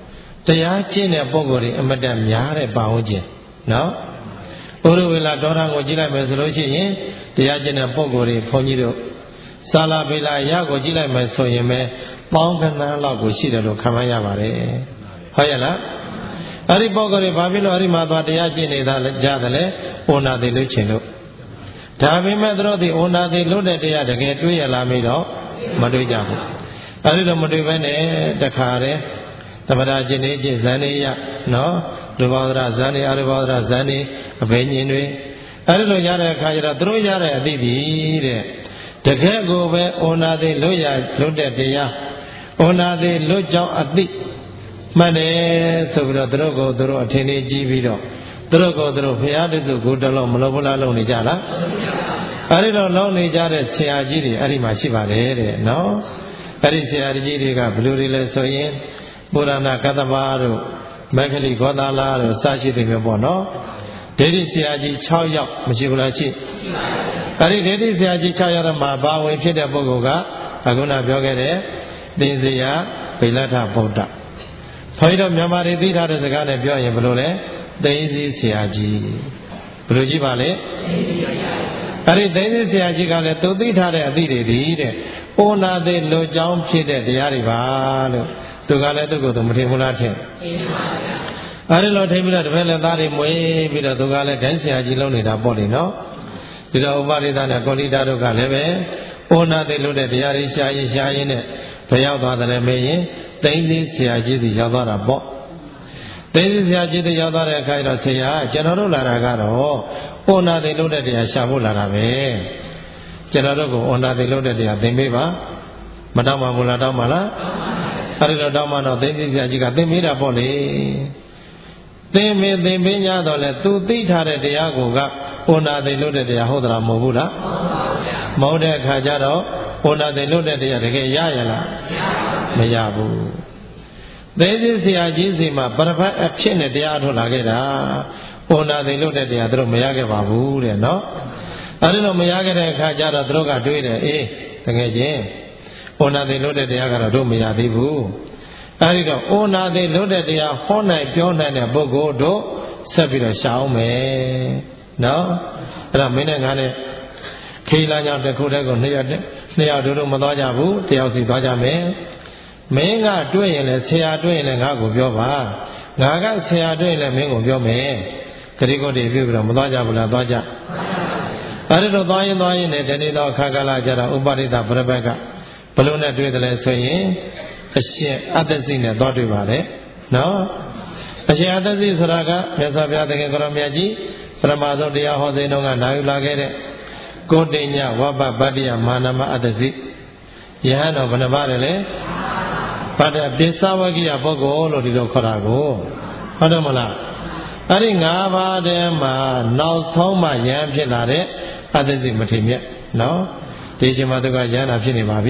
တရားကျင့်တဲ့ပုဂ္ဂိုလ်တွေအမတန်များတဲ့ပါဝင်ခြင်းနော်ဥရဝေလာဒေါရကိုကြည့်လိုက်မယ်ဆိုလို့ရှိရင်တရားကျင့်တဲ့ပုဂ္ဂိုလ်တွေဘုန်းကြီးတို့စာလာပေလာရကိုကြည့်လိုက်မယ်ဆိုရင်ပဲပေါင်းကဏန်းလောက်ကိုရှိတယ်လို့ခံမရပါတယ်ဟုတ်ရဲ့လားအဲ့ဒီပုဂ္ဂိုလ်တွေဘာဖြစ်လို့အဲ့ဒီမှာသွားတရားကျင့်နေတာလဲကြားတယ်လေဩနာတိလို့ချင်လို့ဒါပေမဲ့သူတို့ဒီဩနာတိလို့တဲ့တရားတကယ်တွေးရလားမေးတော့မတွေးကြဘူးအဲ့ဒီတော့မတွေးဘဲနဲ့တခါတည်းသမထကျင့်နေကျင့်ဇန်နေရနော်ဒုဘောဒရဇန်နေအရဘောဒရဇန်နေအဘိညာဉ်တွေအဲ့ဒီလိုရတဲ့အခါကျတော့သူတို့ရတဲ့အသိပြီတဲ့တကယ်ကိုပဲဩနာတိလို့ရလို့တဲ့တရားဩနာတိလို့ကြောင့်အသိမှန်တယ်ဆိုပြီးတော့သူတို့ကိုသူတို့အထင်ကြီးကြီးပြီးတော့သူတို့ကိုသူတို့ဘုရားတစုကိုတလုံးမလို့ဘလားလုံးနေကြလားအဲ့ဒီတော့လုံးနေကြတဲ့ဆရာကြီးတွေအဲ့ဒီမှာရှိပါတယ်တဲ့နော်အဲ့ဒီဆရာကြီးတွေကဘယ်လိုတွေလဲဆိုရင်ပုရဏကတ္တဗာတို့မက္ခလိဂောသာလာတို့စရှိတယ်မျိုးပေါ့နော်ဒိဋ္ဌိဆရာကြီး၆ယောက်မရှိဘူးလားရှိအဲ့ဒီဒိဋ္ဌိဆရာကြီး၆ယောက်မှာဘာဝင်ဖြစ်တဲ့ပုဂ္ဂိုလ်ကအခုနပြောခဲ့တဲ့သင်္ဇေယဗိလထဗုဒ္ဓဘုန်းကြီးတို့မြန်မာတွေသိထားတဲ့စကားနဲ့ပြောရင်ဘယ်လိုလဲသိသိဆရာကြီးဘယ်လိုကြီးပါလဲအဲ့ဒီသိသိဆရာကြီးကလည်းသူသိထားတဲ့အသည့်တွေဒီတဲ့ဩနာသိလွန်ကြောင်းဖြစ်တဲ့တရားတွေပါလို့သူကလည်းသူ့ကိုယ်သူမထင်ဘူးလားထင်အဲ့ဒီလိုထင်ပြီးတော့တပည့်လက်သားတွေမွေးပြီးတော့သူကလည်းဂိုင်းဆရာကြီးလုံးနေတာပေါ့လေနော်ဒီတော့ဥပရိသနဲ့ကောလိတာတို့ကလည်းပဲဩနာသိလွန်တဲ့တရားတွေရှားရင်ရှားရင်နဲ့ဘယ်ရောက်သွားတယ်မေးရင်သိသိဆရာကြီးတွေရောက်သွားတာပေါ့သိသိဆရာကြီးတွေရောက်သွားတဲ့အခါကျတော့ဆရာကျွန်တော်တို့လာတာကတော့ဩနာသိလွန်တဲ့တရားရှာဖို့လာတာပဲကျွန်တော်တို့ကိုဩနာသိလွန်တဲ့တရားသင်ပေးပါမတောင်းပါဘူးလားတောင်းပါလားအဲ့ဒီတော့တောင်းမှတော့သိသိဆရာကြီးကသင်ပေးတာပေါ့လေသင်မေသင်ပေး냐တော့လေသူသိထားတဲ့တရားကိုကဩနာသိလွန်တဲ့တရားဟုတ်သလားမဟုတ်ဘူးလားမဟုတ်တဲ့အခါကျတော့ဩနာသိလွန်တဲ့တရားတကယ်ရရလားမရဘူးသိသိဆရာကြီးစီမှာပရပတ်အဖြစ်နဲ့တရားထုတ်လာခဲ့တာဩနာသိလွန်တဲ့တရားသူတို့မရခဲ့ပါဘူးတဲ့နော်အဲ့ဒီတော့မရခဲ့တဲ့အခါကျတော့သူတို့ကတွေးတယ်အေးတကယ်ချင်းဩနာသိလွတ်တဲ့တရားကတော့တို့မရသေးဘူးအဲဒီတော့ဩနာသိလွတ်တဲ့တရားဟောနိုင်ပြောနိုင်တဲ့ပုဂ္ဂိုလ်တို့ဆက်ပြီးတော့ရှာအောင်မယ်နော်အဲ့တော့မင်းနဲ့ငါနဲ့ခေလာကြောင့်တစ်ခုတည်းကိုနှစ်ယောက်နှစ်ယောက်တို့တို့မသွားကြဘူးတယောက်စီသွားကြမယ်မင်းကတွေ့ရင်လည်းဆရာတွေ့ရင်လည်းငါ့ကိုပြောပါငါကဆရာတွေ့ရင်လည်းမင်းကိုပြောမယ်ဂရိကုတ်တွေပြုပြီးတော့မသွားကြဘူးလားသွားကြအဲ့ဒီတော့သွားရင်သွားရင်လည်းဒီနေ့တော့အခါကာလကြတော့ဥပရိသပရပတ်ကဘလို့နဲ့တွေ့တယ်လဲဆိုရင်အရှင်အတ္တစိနဲ့သွားတွေ့ပါလေနော်အရှင်အတ္တစိဆိုတာကမြတ်စွာဘုရားသခင်ကိုရောမြတ်ကြီးပရမသုတ်တရားဟောသိတုန်းကနာယူလာခဲ့တဲ့ကိုတိညဝပပတ္တိယမာနမအတ္တစိယဟန်တော်ဘယ်နှပါးလဲဗတ္တပိဿဝကိယပုဂ္ဂိုလ်လို့ဒီလိုခေါ်တာကိုဟုတ်တယ်မလားအဲ့ဒီ၅ပါးတည်းမှာနောက်ဆုံးမှယဟန်ဖြစ်လာတဲ့အတ္တစိမထေမြတ်နော်ဒီချိန်မှာသူကယန္တာဖြစ်နေပါပြီ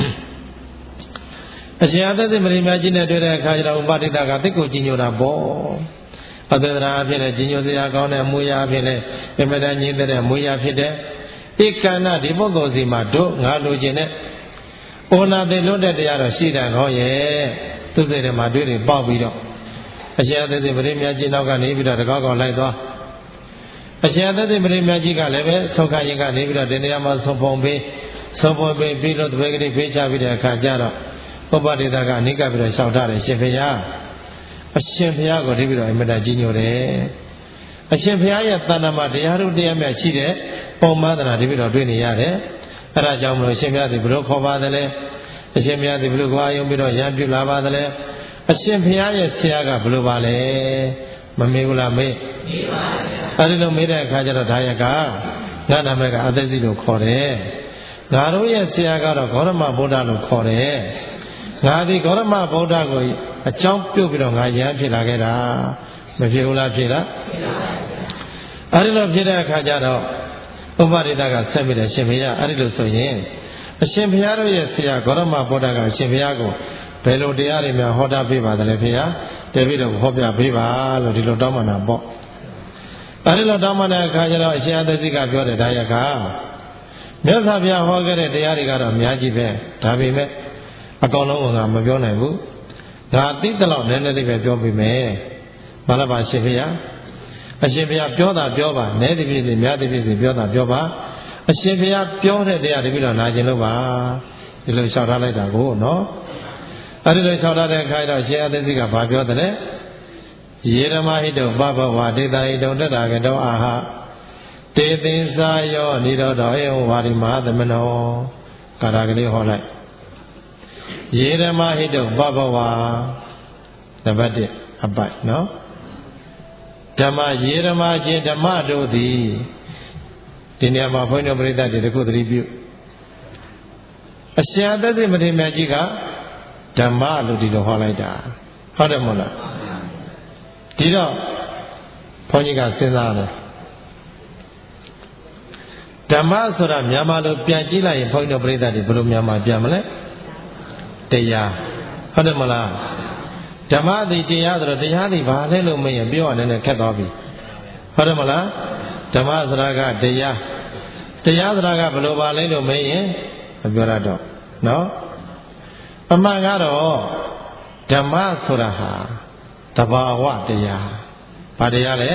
အရှင်အတ္တစိမရိမြတ်ကြီးနဲ့တွေ့တဲ့အခါကျတော့ဥပဒိတကသိကိုကြီးညိုတာပေါ့အတ္တရာအဖြစ်နဲ့ကြီးညိုစရာကောင်းတဲ့အမွေအရာအဖြစ်နဲ့အမတန်ကြီးတဲ့အမွေအရာဖြစ်တဲ့ဧကန္နဒီပုဂ္ဂိုလ်စီမှာတို့ငါလိုချင်တဲ့ဩနာသိလွတ်တဲ့တရားတော့ရှိတယ်ကောင်းရဲ့သူစိတ်ထဲမှာတွေ့တယ်ပေါက်ပြီးတော့အရှင်အတ္တစိမရိမြတ်ကြီးနောက်ကနေပြီးတော့တကောက်ကောက်လိုက်သွားအရှင်အတ္တမရိမြတ်ကြီးကလည်းပဲသုခရင်ကနေပြီးတော့ဒီနေရာမှာသုံးပုံပေးသုံးပုံပေးပြီးတော့တပည့်ကလေးဖေးချပြီးတဲ့အခါကျတော့ဥပဒေတာကအနိကပြီးတော့ရှောက်ထားတယ်ရှင်ဖေယားအရှင်ဖေယားကိုဒီပြီးတော့အမတကြီးညိုတယ်အရှင်ဖေယားရဲ့တဏ္ဍမှာတရားတို့တရားမြတ်ရှိတဲ့ပုံမှန်သနာဒီပြီးတော့တွေ့နေရတယ်အဲဒါကြောင့်မလို့ရှင်ဖေယားဒီဘလို့ခေါ်ပါတယ်လဲအရှင်ဖေယားဒီဘလို့ကြွားယုံပြီးတော့ရံပြလာပါတယ်လဲအရှင်ဖေယားရဲ့ဆရာကဘလို့ပါလဲမမေးဘူးလားမေးမေးပါဗျာအဲဒီလိုမေးတဲ့အခါကျတော့ဒါယကငါနာမည်ကအသက်စီလို့ခေါ်တယ်ငါတို့ရဲ့ဆရာကတော့ဂေါရမဗုဒ္ဓလို့ခေါ်တယ်ငါဒီဂေါရမဗုဒ္ဓကိုအကြောင်းပြုတ်ပြီးတော့ငါရဟန်းဖြစ်လာခဲ့တာမဖြစ်ဘူးလားဖြစ်လားဖြစ်ပါဗျာအဲဒီလိုဖြစ်တဲ့အခါကျတော့ဥပရိဒကဆက်ပြီးတော့ရှင်ဘုရားအဲဒီလိုဆိုရင်အရှင်ဘုရားတို့ရဲ့ဆရာဂေါရမဗုဒ္ဓကအရှင်ဘုရားကိုဘယ်လိုတရားတွေများဟောတာပေးပါသလဲဖေဟာတပည့်တော်ဟောပြပေးပါလို့ဒီလိုတောင်းပန်တာပေါ့အဲဒီလိုတောင်းပန်တဲ့အခါကျတော့အရှင်အသတိကပြောတယ်ဒါယကမြတ်စွာဘုရားဟောခဲ့တဲ့တရားတွေကတော့အများကြီးပဲဒါပေမဲ့အကောင်လုံးကမပြောနိုင်ဘူးဒါသိတဲ့လောက်နည်းနည်းလေးပဲပြောပြမယ်မလားပါရှင်ဖေအရှင်ဖေပြောတာပြောပါနည်းတပြည့်ပြည့်များတပြည့်ပြည့်ပြောတာပြောပါအရှင်ဖေပြောတဲ့တရားတပြည့်တော့နာကျင်လို့ပါဒီလိုလျှောက်ထားလိုက်တာကိုနော်အဲ့ဒီလိုလျှောက်ထားတဲ့အခါကျတော့ရှင်အသက်စီကဘာပြောတယ်ယေရမဟိတုပပဝဒေတာဟိတုတတကတောအာဟတေသင်္စာယောနိရောဓေဝါရိမဟာသမနောကာရကလေးဟောလိုက်ယေရမဟိတုပပဝနံပါတ်တစ်အပိုက်နော်ဓမ္မယေရမချင်းဓမ္မတို့သည်ဒီနေရာမှာဘုန်းတော်ပရိသတ်တွေတခုသတိပြုအရှင်အသက်စိမထေရမြတ်ကြီးကဓမ္မလို့ဒီလိုဟောလိုက်တာဟုတ်တယ်မဟုတ်လားဒီတော့ဘုန်းကြီးကစဉ်းစားတယ်ဓမ္မဆိုတာမြန်မာလိုပြန်ကြည့်လိုက်ရင်ဘုန်းတော်ပရိသတ်တွေဘယ်လိုမြန်မာပြန်မလဲတရားဟုတ်တယ်မလားဓမ္မသည်တရားဆိုတော့တရားသည်ဘာလဲလို့မင်းပြောရတဲ့ခက်သွားပြီဟုတ်တယ်မလားဓမ္မဆိုတာကတရားတရားဆိုတာကဘယ်လိုပါလဲလို့မင်းရင်မပြောရတော့နော်အမှန်ကတော့ဓမ္မဆိုတာဟာတဘာဝတရားဘာတရားလဲ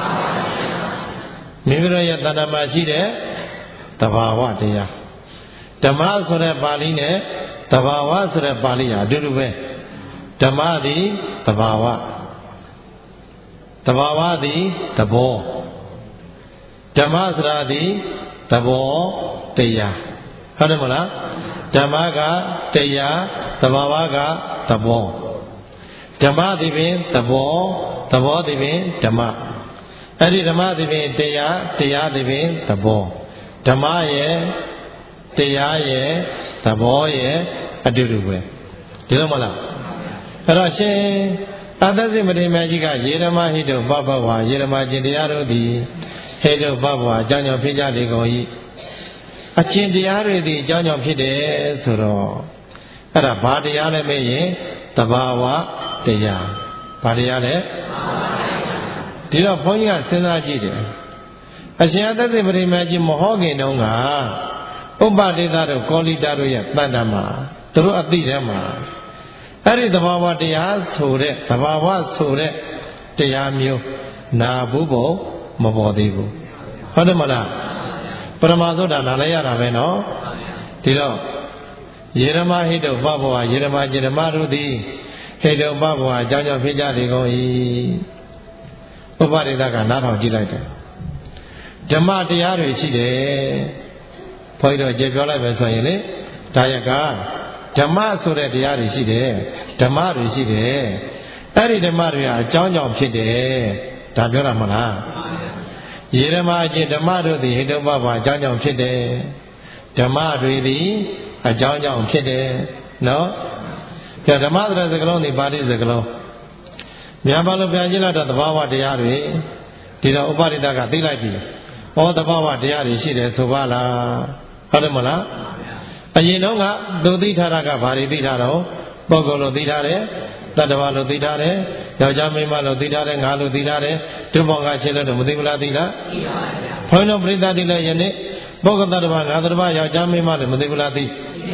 မိမိတို့ရဲ့တဏ္ဍာမှာရှိတဲ့တဘာဝတရားဓမ္မဆိုတဲ့ပါဠိနဲ့တဘာဝဆိုတဲ့ပါဠိဟာအတူတူပဲဓမ္မသည်တဘာဝတဘာဝသည်သဘောဓမ္မဆိုတာသည်သဘောတရားဟုတ်တယ်မလားဓမ္မကတရားသဘာဝကသဘောဓမ္မသည်ပင်သဘောသဘောသည်ပင်ဓမ္မအဲ့ဒီဓမ္မသည်ပင်တရားတရားသည်ပင်သဘောဓမ္မရဲ့တရားရဲ့သဘောရဲ့အတူတူပဲဒီလိုမလားအဲ့တော့ရှင်အသက်စိမထေရမြတ်ကြီးကယေရမဟိတုပပဝါယေရမကျင့်တရားတို့သည်ဟိတုပပဝါအကြောင်းကြောင့်ဖြစ်ကြလေကုန်၏အကျင့်တရားတွေသည်အကြောင်းကြောင့်ဖြစ်တယ်ဆိုတော့အဲ့ဒါဘာတရားလဲမေးရင်တဘာဝတရားဘာတရားလဲဒီတော့ဘုန်းကြီးကစဉ်းစားကြည့်တယ်အရှင်အသက်စိမထေရမြတ်ကြီးမဟောခင်တုန်းကဥပဒေသတို့ကောလိတာတို့ရဲ့တဏ္ဍာမှာသူတို့အသိထဲမှာအဲ့ဒီသဘာဝတရားဆိုတဲ့သဘာဝဆိုတဲ့တရားမျိုးနာဘူးဘုံမပေါ်သေးဘူးဟုတ်တယ်မလားပရမသုဒ္ဓနာလည်းရတာပဲနော်ဒီတော့ယေရမဟိတုပပဝယေရမကျင်ဓမ္မတို့သည်ဟိတုပပဝအကြောင်းကြောင့်ဖြစ်ကြလေကုန်၏ဥပဒေသကနားထောင်ကြည့်လိုက်တယ်ဓမ္မတရားတွေရှိတယ်ဘုန်းကြီးတို့ကျေပြောလိုက်ပဲဆိုရင်လေဒါရကဓမ္မဆိုတဲ့တရားတွေရှိတယ်ဓမ္မတွေရှိတယ်အဲ့ဒီဓမ္မတွေဟာအကြောင်းကြောင့်ဖြစ်တယ်ဒါပြောတာမဟုတ်လားယေရမအကျင့်ဓမ္မတို့သည်ဟိတုပပအကြောင်းကြောင့်ဖြစ်တယ်ဓမ္မတွေသည်အကြောင်းကြောင့်ဖြစ်တယ်နော်ကြဓမ္မဆိုတဲ့စကားလုံးဒီပါဠိစကားလုံးမြန်မာလိုပြန်ကြည့်လိုက်တော့သဘာဝတရားတွေဒီတော့ဥပဒိတကသိလိုက်ပြီဩသဘာဝတရားတွေရှိတယ်ဆိုပါလားဟုတ်တယ်မလားအရင်တော့ကသူသိထားတာကဘာတွေသိထားတော့ပုဂ္ဂိုလ်လို့သိထားတယ်တတ္တဝါလို့သိထားတယ်ယောက်ျားမိန်းမလို့သိထားတယ်ငါလို့သိထားတယ်ဒုဘောင်ကချင်းလို့မသိဘူးလားသိလားသိပါပါဘုန်းတော်ပရိသတ်တိလည်းယနေ့ပုဂ္ဂိုလ်တတ္တဝါငါတတ္တဝါယောက်ျားမိန်းမလို့မသိဘူးလားသိ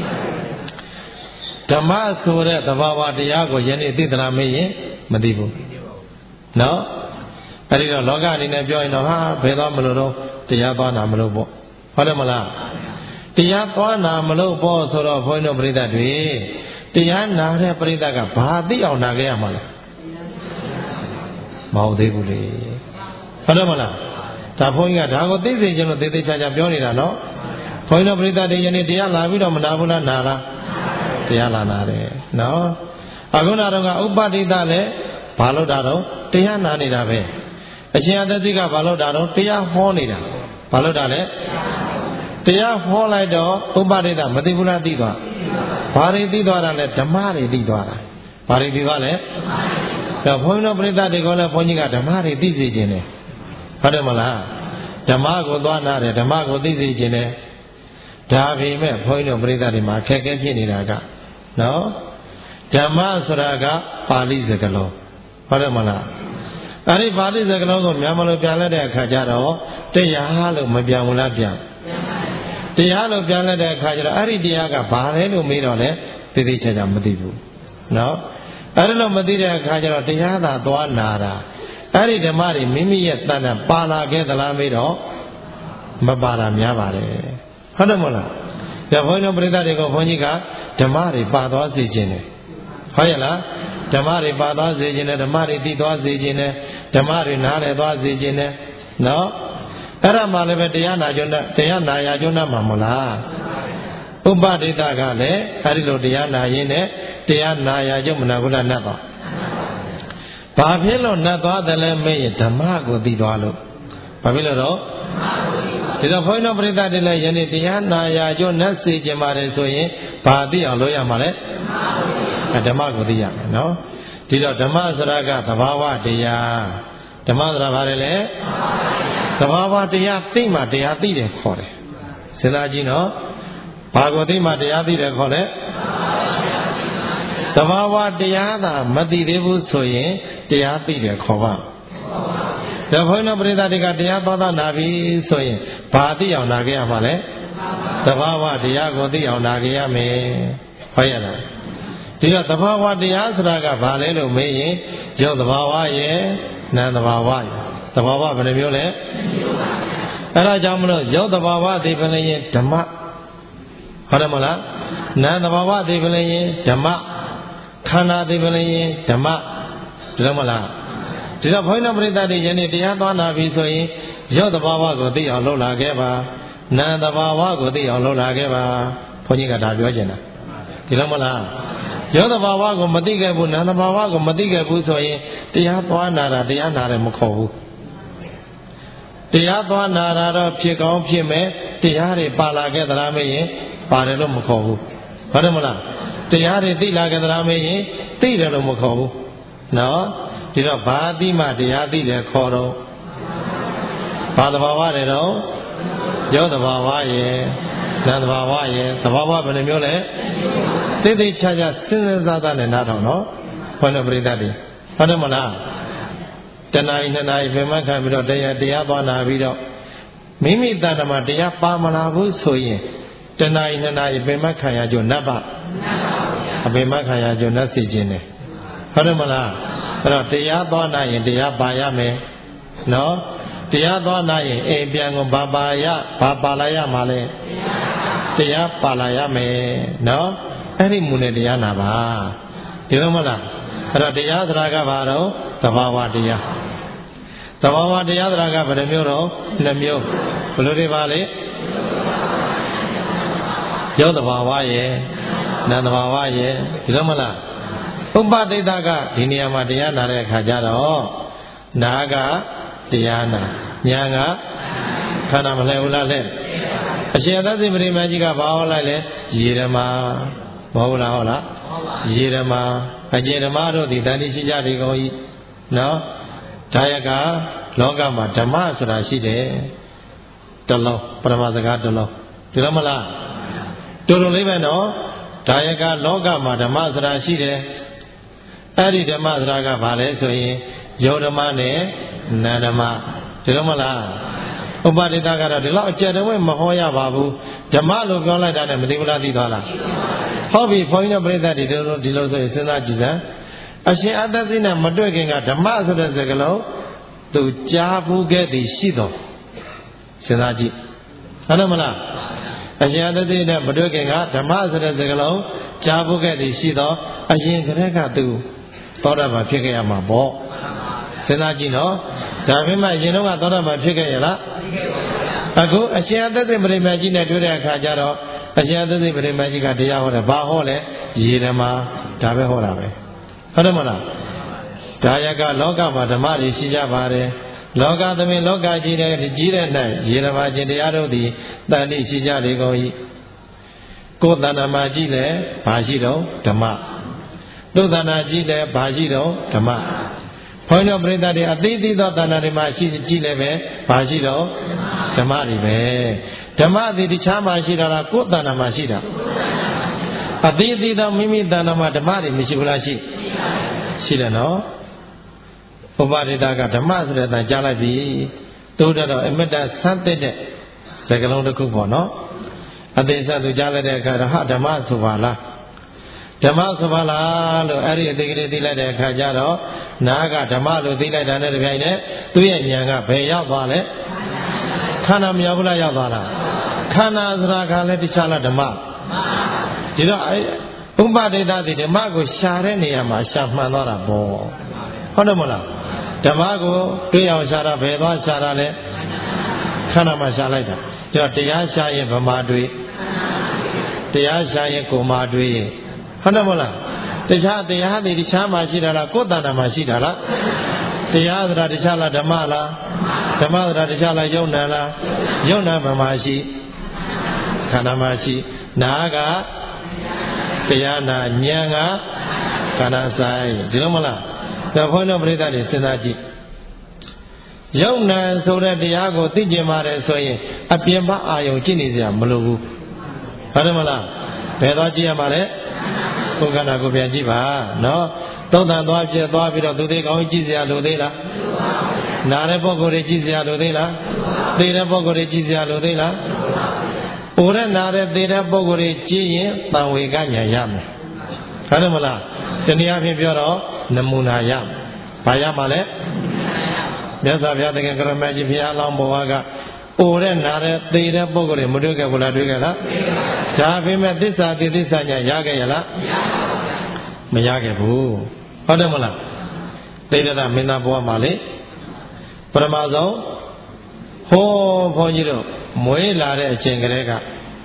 ဓမ္မဆိုတဲ့သဘာဝတရားကိုယနေ့သိသလားမေးရင်မသိဘူးနော်အဲ့ဒီတော့လောကအနေနဲ့ပြောရင်တော့ဟာဘယ်တော့မလို့တော့တရားသွားနာမလို့ပေါ့ဟုတ်တယ်မလားတရားသွားနာမလို့ပေါ့ဆိုတော့ဘုန်းတော်ပရိသတ်တွေတရားနာတဲ့ပရိသတ်ကဘာသိအောင်နာခဲ့ရမှာလဲမဟုတ်သေးဘူးလေဟုတ်တယ်မလားဒါဘုန်းကြီးကဒါကိုသိစေချင်လို့သေသေးချာချာပြောနေတာနော်ဘုန်းတော်ပရိသတ်တွေယနေ့တရားလာပြီးတော့မနာဘူးလားနာလားတရားလာနာတယ်နော်အခုနာတော့ကဥပဒိတလည်းဘာလို့တာတော့တရားနာနေတာပဲအရှင်အသက်သိကဘာလို့တာတော့တရားဟောနေတာဘာလို့တာလဲတရားဟောလိုက်တော့ဥပဒိတမသိဘူးလားသိသွားဘာတွေသိသွားတာလဲဓမ္မတွေသိသွားတာဘာတွေသိသွားလဲတော့ဘုန်းတော်ပရိသတ်တွေကလည်းဘုန်းကြီးကဓမ္မတွေသိစေခြင်းတယ်ဟုတ်တယ်မလားဓမ္မကိုသွားနာတယ်ဓမ္မကိုသိစေခြင်းတယ်ဒါပေမဲ့ဘုန်းကြီးတို့ပရိသတ်တွေမှာခက်ခဲဖြစ်နေတာကနော်ဓမ္မဆိုတာကပါဠိစကားလုံးဟုတ်တယ်မလားအဲ့ဒီပါဠိစကားလုံးကိုမြန်မာလိုပြန်လိုက်တဲ့အခါကျတော့တရားလို့မပြန်ဘူးလားပြန်တရားလို့ပြန်လိုက်တဲ့အခါကျတော့အဲ့ဒီတရားကဘာလဲလို့မေးတော့လေသိသိချာချာမသိဘူးနော်အဲ့လိုမသိတဲ့အခါကျတော့တရားသာသွားနာတာအဲ့ဒီဓမ္မတွေမိမိရဲ့တဏ္ဍပါလာခဲ့သလားမေးတော့မပါတာများပါတယ်ဟုတ်တယ်မဟုတ်လားဒါဘုန်းကြီးတို့ပြိဿတွေကိုဘုန်းကြီးကဓမ္မတွေပါသွားစေခြင်းတယ်ဟုတ်ရဲ့လားဓမ္မတွေပါသွားစေခြင်းတယ်ဓမ္မတွေသိသွားစေခြင်းတယ်ဓမ္မတွေနားလည်သွားစေခြင်းတယ်နော်အဲ့ဒါမှလည်းပဲတရားနာကြုံနဲ့တရားနာရကြုံနဲ့မှာမလားဥပဒိတကလည်းအဲဒီလိုတရားနာရင်းနဲ့တရားနာရကြုံမနာဘူးလားနတ်တော့ဘာဖြစ်လို့နတ်သွားတယ်လဲမေးရင်ဓမ္မကိုသိသွားလို့ဘာဖြစ်လို့တော့ဒီတော့ဘုန်းတော်ပရိသတ်တွေလည်းယနေ့တရားနာရကြုံနဲ့စေခြင်းပါတယ်ဆိုရင်ဘာသိအောင်လုပ်ရမှာလဲဓမ္မကိုသိရမယ်နော်ဒီတော့ဓမ္မဆိုတာကသဘာဝတရားဓမ္မဆိုတာဘာလဲလဲသဘာဝတရားသိမှတရားသိတယ်ခေါ်တယ်စဉ်းစားကြည့်နော်ဘာကိုသိမှတရားသိတယ်ခေါ်လဲသဘာဝတရားသာမသိသေးဘူးဆိုရင်တရားသိတယ်ခေါ်ပါဒါဘုန်းတော်ပရိသတ်တွေကတရားသောတာနာပြီဆိုရင်ဘာသိအောင်နာခဲ့ရမှာလဲသဘာဝတရားကိုသိအောင်နာခဲ့ရမယ်ဟုတ်ရလားဒီတော့သဘာဝတရားဆိုတာကဘာလဲလို့မေးရင်ရုပ်သဘာဝရဲ့နာမ်သဘာဝရဲ့သဘာဝဘယ်နှမျိုးလဲအဲ့ဒါကြောင့်မလို့ရုပ်သဘာဝသိပလင်ဓမ္မဟုတ်တယ်မလားနာမ်သဘာဝသိပလင်ဓမ္မခန္ဓာသိပလင်ဓမ္မဒီလိုမလားဒီတော့ဘုန်းတော်ပရိသတ်တွေယနေ့တရားသွားနာပြီဆိုရင်ရုပ်သဘာဝကိုသိအောင်လုပ်လာခဲ့ပါနာမ်သဘာဝကိုသိအောင်လုပ်လာခဲ့ပါဘုန်းကြီးကဒါပြောချင်တာဒီလိုမလားရုပ်သဘာဝကိုမသိခဲ့ဘူးနာမ်သဘာဝကိုမသိခဲ့ဘူးဆိုရင်တရားသွားနာတာတရားနာတယ်မခေါ်ဘူးတရားသွားနာတာတော့ဖြစ်ကောင်းဖြစ်မယ်တရားတွေပါလာခဲ့သလားမေးရင်ပါတယ်လို့မခေါ်ဘူးဟုတ်တယ်မလားတရားတွေသိလာခဲ့သလားမေးရင်သိတယ်လို့မခေါ်ဘူးနော်ဒီတော့ဘာသိမှတရားသိတယ်ခေါ်တော့ဘာသဘာဝတွေတော့ရုပ်သဘာဝရဲ့နာမ်သဘာဝရဲ့သဘာဝဘယ်နှမျိုးလဲသိသိချာချာစဉ်းစဉ်းစားစားနဲ့နားထောင်နော်ဘုန်းတော်ပရိသတ်တွေဟုတ်တယ်မလားတဏှာဤနှစ်နာရီပြင်မခံပြီးတော့တရားတရားသွားနာပြီးတော့မိမိတဏ္ဍမှာတရားပါမလာဘူးဆိုရင်တဏှာဤနှစ်နာရီပြင်မခံရကြနတ်ပါအပင်မခံရကြနတ်စီခြင်းတယ်ဟုတ်တယ်မလားအဲ့တော့တရားသွားနာရင်တရားပါရမယ်နော်တရားသွားနာရင်အိမ်ပြန်ကိုဘာပါရဘာပါလာရမှာလဲတရားပါလာရမယ်နော်အဲ့ဒီမူနဲ့တရားနာပါဒီလိုမလားအဲ့တော့တရားစရာကဘာတော့သဘာဝတရားသဘာဝတရားစရာကဘယ်နှမျိုးတော့နှစ်မျိုးဘယ်လိုတွေပါလဲရုပ်သဘာဝရဲ့နာမ်သဘာဝရဲ့ဒီလိုမလားဥပဒိတကဒီနေရာမှာတရားနာတဲ့အခါကျတော့နာကတရားနာညာကခန္ဓာမလဲဘူးလားလဲအရှင်သတိပရိမကြီးကဘာဟောလိုက်လဲရေဓမ္မာမဟုတ်လားဟုတ်လားရေဓမ္မာအကျေဓမ္မာတို့ဒီတန်တိရှိကြဒီကောင်ကြီးနော်ဒါယကလောကမှာဓမ္မဆိုတာရှိတယ်တလုံးပရမစကားတလုံးဒီလိုမလားတူတူလေးပဲနော်ဒါယကလောကမှာဓမ္မဆိုတာရှိတယ်အဲ့ဒီဓမ္မဆိုတာကဘာလဲဆိုရင်ယုတ်ဓမ္မနဲ့နာဓမ္မဒီလိုမလားဥပဒိတကတော့ဒီလောက်အကျယ်တဝဲမဟောရပါဘူးဓမ္မလို့ပြောလိုက်တာနဲ့မသိဘူးလားသိသွားလားဟုတ်ပြီဘုန်းကြီးတို့ပြိဿဒီလိုဒီလိုဆိုရင်စဉ်းစားကြည့်စမ်းအရှင်အတ္တသိနဲ့မတွေ့ခင်ကဓမ္မဆိုတဲ့စကားလုံးသူကြားဘူးခဲ့သည်ရှိတော်စဉ်းစားကြည့်ဟုတ်တယ်မလားအရှင်အတ္တသိနဲ့မတွေ့ခင်ကဓမ္မဆိုတဲ့စကားလုံးကြားဘူးခဲ့သည်ရှိတော်အရှင်ကလေးကသူသောတာပန်ဖြစ်ခဲ့ရမှာပေါ့စဉ်းစားကြည့်နော်ဒါပေမဲ့ရင်တော့ကသောတာပန်ဖြစ်ခဲ့ရလားအခုအရှင်အတ္တသိပရိမကြီးနဲ့တွေ့တဲ့အခါကျတော့အရှင်အတ္တသိပရိမကြီးကတရားဟောတယ်ဘာဟောလဲရေဓမ္မာဒါပဲဟောတာပဲဟုတ်တယ်မလားဒါယကလောကမှာဓမ္မတွေရှိကြပါတယ်လောကသမင်လောကကြီးတဲ့ကြီးတဲ့၌ရေဓမ္မာခြင်းတရားတို့သည်တန်တိရှိကြလေကုန်၏ကိုယ်တဏ္ဍာမှာကြည့်လဲဘာရှိတော့ဓမ္မသူတဏ္ဍာကြည့်လဲဘာရှိတော့ဓမ္မဘုန်းတော်ပရိသတ်တွေအသေးသေးသောတဏ္ဍာတွေမှာရှိကြည့်လဲပဲဘာရှိတော့ဓမ္မတွေပဲဓမ္မသည်တခြားမှာရှိတာလားကိုယ်တဏ္ဍာမှာရှိတာအသေးသေးသောမိမိတဏ္ဍာမှာဓမ္မတွေမရှိဘူးလားရှိရှိတယ်နော်ဥပဒိတကဓမ္မဆိုတဲ့တန်ကြားလိုက်ပြီသူတော့အမတ္တဆန်းတဲ့စကလုံးတစ်ခုပေါ့နော်အသေးစားသူကြားလိုက်တဲ့အခါတော့ဟာဓမ္မဆိုပါလားဓမ္မဆိုပါလားလို့အဲ့ဒီအသေးကလေးသိလိုက်တဲ့အခါကျတော့နာကဓမ္မလို့သိလိုက်တာနဲ့တပြိုင်နက်သူ့ရဲ့ဉာဏ်ကဘယ်ရောက်သွားလဲခန္ဓာမရောက်ဘူးလားရောက်သွားလားခန္ဓာဆိုတာကလည်းတခြားလားဓမ္မဒီတော့ဥပဒိတတိဓမ္မကိုရှာတဲ့နေရာမှာရှာမှန်သွားတာပေါ့ဟုတ်တယ်မလားဓမ္မကိုတွေ့အောင်ရှာတာဘယ်သွားရှာတာလဲခန္ဓာမှာရှာလိုက်တာဒီတော့တရားရှာရင်ဗမာတွေ့တရားရှာရင်ကိုမာတွေ့ရင်ဟုတ်တယ်မလားတခြားတရားတွေတခြားမှာရှိတာလားကိုယ်တဏ္ဍာမှာရှိတာလားတရားဆိုတာတခြားလားဓမ္မလားဓမ္မဆိုတာတခြားလားယုံနာလားယုံနာဗမာရှိခန္ဓာမှာရှိနာကတရားနာဉာဏ်ကခန္ဓာဆိုင်ဒီလိုမလားဒါဘုန်းတော်ပရိသတ်တွေစဉ်းစားကြည့်ယုံနာဆိုတဲ့တရားကိုသိကျင်ပါတယ်ဆိုရင်အပြင်ဘအာယုံကြည့်နေစရာမလိုဘူးဟုတ်တယ်မလားဘယ်သွားကြည့်ရမှာလဲကိုယ်ခန္ဓာကိုပြန်ကြည့်ပါနော်သုံးသံသွားပြသွားပြီးတော့သူသေးကောင်းကြည့်စရာလိုသေးလားနာတဲ့ပုဂ္ဂိုလ်တွေကြည့်စရာလိုသေးလားသိတဲ့ပုဂ္ဂိုလ်တွေကြည့်စရာလိုသေးလားပူတဲ့နာတဲ့သိတဲ့ပုဂ္ဂိုလ်တွေကြည့်ရင်တန်ဝေကညာရမယ်ဟုတ်တယ်မလားတနည်းအားဖြင့်ပြောတော့နမူနာရမယ်ဘာရမှာလဲမြတ်စွာဘုရားသခင်ကရမကြီးဘုရားအလောင်းဘဝကအိုတဲ့နာတဲ့သေတဲ့ပုဂ္ဂိုလ်တွေမတွေ့ခဲ့ဘူးလားတွေ့ခဲ့လားဒါပေမဲ့သစ္စာတိသစ္စာညာရခဲ့ရလားမရခဲ့ဘူးဟုတ်တယ်မလားသေရတာမင်းသားဘဝမှာလေပရမဆုံးဟောဘုန်းကြီးတို့မွေးလာတဲ့အချိန်ကလေးက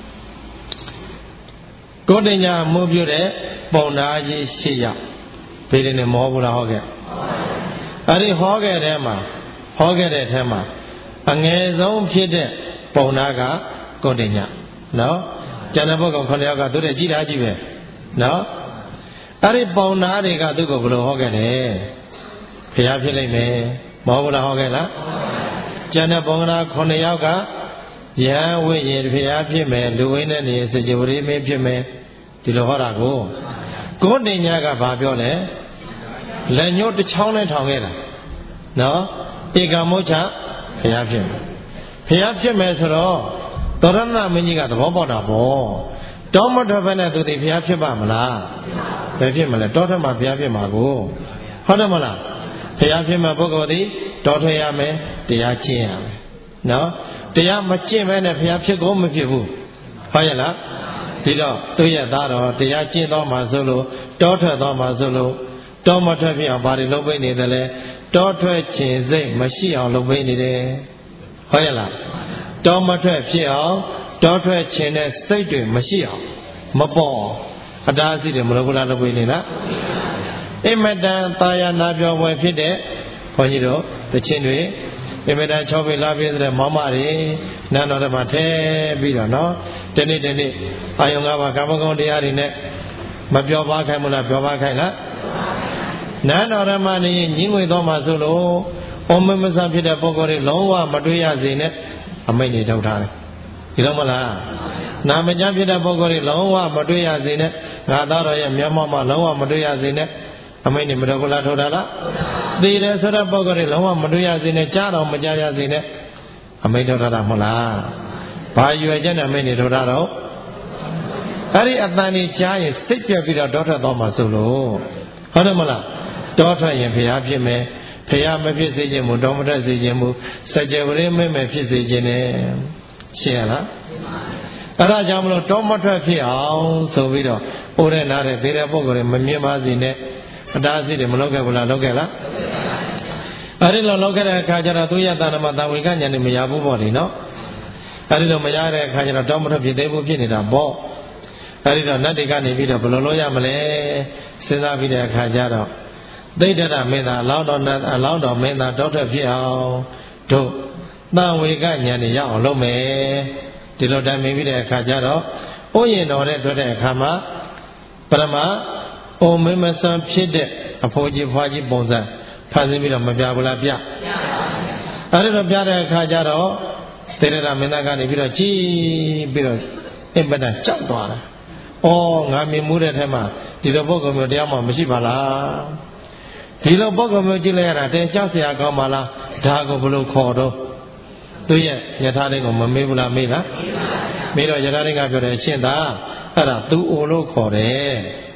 ကိုယ်တင်ညာမှုပြုတဲ့ပုံနာကြီးရှိရဘေးနဲ့မောဘူးလားဟောခဲ့အဲ့ဒီဟောခဲ့တဲ့မှာဟောခဲ့တဲ့ထဲမှာအငယ်ဆုံးဖြစ်တဲ့ပုံနာကကိုယ်တင်ညာနော်ကျန်တဲ့ဘုကောင်ခဏယောက်ကသူတဲ့ကြည်တာကြည့်ပဲနော်အဲ့ဒီပုံနာတွေကသူ့ကိုဘယ်လိုဟောခဲ့လဲဖျားဖြစ်လိုက်မယ်မဟုတ်ဘူးလားဟောခဲ့လားကျန်တဲ့ပုံနာခဏယောက်ကယဟန်ဝိရင်ဖျားဖြစ်မယ်လူဝင်းတဲ့နေစကြဝဠာမင်းဖြစ်မယ်ဒီလိုဟောတာကိုကိုယ်တင်ညာကဘာပြောလဲလက်ညှိုးတစ်ချောင်းနဲ့ထောင်ခဲ့တာနော်ဧကမောချဖျားဖြစ်မယ်ဖျားဖြစ်မယ်ဆိုတော့သောရဏမင်းကြီးကသဘောပေါက်တာပေါ့တောမထွက်ဘဲနဲ့သူဒီဖျားဖြစ်ပါမလားဘယ်ဖြစ်မလဲတောထွက်မှာဖျားဖြစ်မှာကိုဟုတ်တယ်မလားဖျားဖြစ်မှာပုဂ္ဂိုလ်ဒီတောထွက်ရမယ်တရားကျင့်ရမယ်နော်တရားမကျင့်ဘဲနဲ့ဖျားဖြစ်ကုန်မဖြစ်ဘူးဟုတ်ရဲ့လားဒီတော့သူရဲ့သားတော်တရားကျင့်တော်မှာဆိုလို့တောထွက်တော်မှာဆိုလို့တောမထွက်ဖြစ်အောင်ဘာတွေလုပ်ပေးနေတယ်လဲတောထွက်ခြင်းစိတ်မရှိအောင်လုပ်ပေးနေတယ်ဟုတ်ရဲ့လားတောမထွက်ဖြစ်အောင်တောထွက်ခြင်းနဲ့စိတ်တွေမရှိအောင်မပေါ်အတားအဆီးတွေမလုပ်ဘူးလားလုပ်ပေးနေလားအမတန်တာယာနာပြောပွဲဖြစ်တဲ့ဘုန်းကြီးတို့တခြင်းတွေအမတန်၆ပိလာပြည့်တဲ့မောင်မတွေနန်းတော်ထဲမှာထဲပြီးတော့နော်ဒီနေ့ဒီနေ့အာယုံ၅ပါးကာမဂုဏ်တရားတွေနဲ့မပြောပါခိုင်းမလားပြောပါခိုင်းလားနန်းတော်ထဲမှာနေရင်ညင်းငွေတော်မှာဆိုလို့အမမဆာဖြစ်တဲ့ပုဂ္ဂိုလ်တွေလုံးဝမတွေ့ရစေနဲ့အမိန့်တွေထုတ်ထားတယ်ဒီလိုမလားနာမကျမ်းဖြစ်တဲ့ပုဂ္ဂိုလ်တွေလုံးဝမတွေ့ရစေနဲ့ငါသားတော်ရဲ့မျက်မှောက်မှာလုံးဝမတွေ့ရစေနဲ့အမိန့်တွေမတော်ဘူးလားထုတ်ထားလားသိတယ်ဆိုတဲ့ပုဂ္ဂိုလ်တွေလုံးဝမတွေ့ရစေနဲ့ကြားတော်မကြားရစေနဲ့အမိန့်ထုတ်ထားတာမဟုတ်လားဘာရွယ်ချက်နဲ့အမိန့်တွေထုတ်ထားတော့အဲ့ဒီအတန်ကြီးကြားရင်စိတ်ပြက်ပြီးတော့တောထွက်သွားမှာဆိုလို့ဟုတ်တယ်မလားတောထွက်ရင်ဖျားဖြစ်မယ်ဖျားမဖြစ်စေခြင်းမူတောမထွက်စေခြင်းမူစัจ java ရင်းမဲ့မဲ့ဖြစ်စေခြင်းနဲ့ရှင်းရလားအဲ့ဒါကြောင့်မလို့တောမထွက်ဖြစ်အောင်ဆိုပြီးတော့အိုးတဲ့နားတဲ့သေးတဲ့ပုဂ္ဂိုလ်တွေမမြင်ပါစေနဲ့အတားအဆီးတွေမလုပ်ခဲ့ဘူးလားလုပ်ခဲ့လားအဲ့ဒီလိုလုပ်ခဲ့တဲ့အခါကျတော့သူရတဏ္ဍမတာဝေကညာနဲ့မရဘူးပေါ့လေနော်အဲ့ဒီလိုမရတဲ့အခါကျတော့တောမထွက်ဖြစ်သေးဘူးဖြစ်နေတာပေါ့အဲ့ဒီတော့နတ်တွေကနေပြီးတော့ဘယ်လိုလုပ်ရမလဲစဉ်းစားပြီးတဲ့အခါကျတော့သိတ္တရမင်းသားအလောင်းတော်အလောင်းတော်မင်းသားတောထွက်ဖြစ်အောင်တို့တန်ဝေကညာနဲ့ရအောင်လုပ်မယ်ဒီလိုတိုင်ပင်ပြီးတဲ့အခါကျတော့ဥယျာဉ်တော်တဲ့တွေ့တဲ့အခါမှာပရမအိုမင်းမဆန်ဖြစ်တဲ့အဖိုးကြီးဖွားကြီးပုံစံဖန်ဆင်းပြီးတော့မပြဘူးလားပြအဲ့ဒီတော့ပြတဲ့အခါကျတော့သေရတာမင်းသားကနေပြီးတော့ကြည်ပြီးတော့အင်ပဒကြောက်သွားတာ။အော်ငါမြင်မှုတဲ့ထဲမှာဒီလိုပုဂ္ဂိုလ်မျိုးတရားမှမရှိပါလား။ဒီလိုပုဂ္ဂိုလ်မျိုးကြည့်လိုက်ရတာတဲကြောက်เสียကောင်းပါလား။ဒါကိုဘယ်လိုခေါ်တော့သူရဲ့ယထာလေးကိုမမေးဘူးလားမေးလား။မေးတော့ယထာလေးကပြောတယ်အရှင်သာအဲ့ဒါသူအိုလို့ခေါ်တယ်။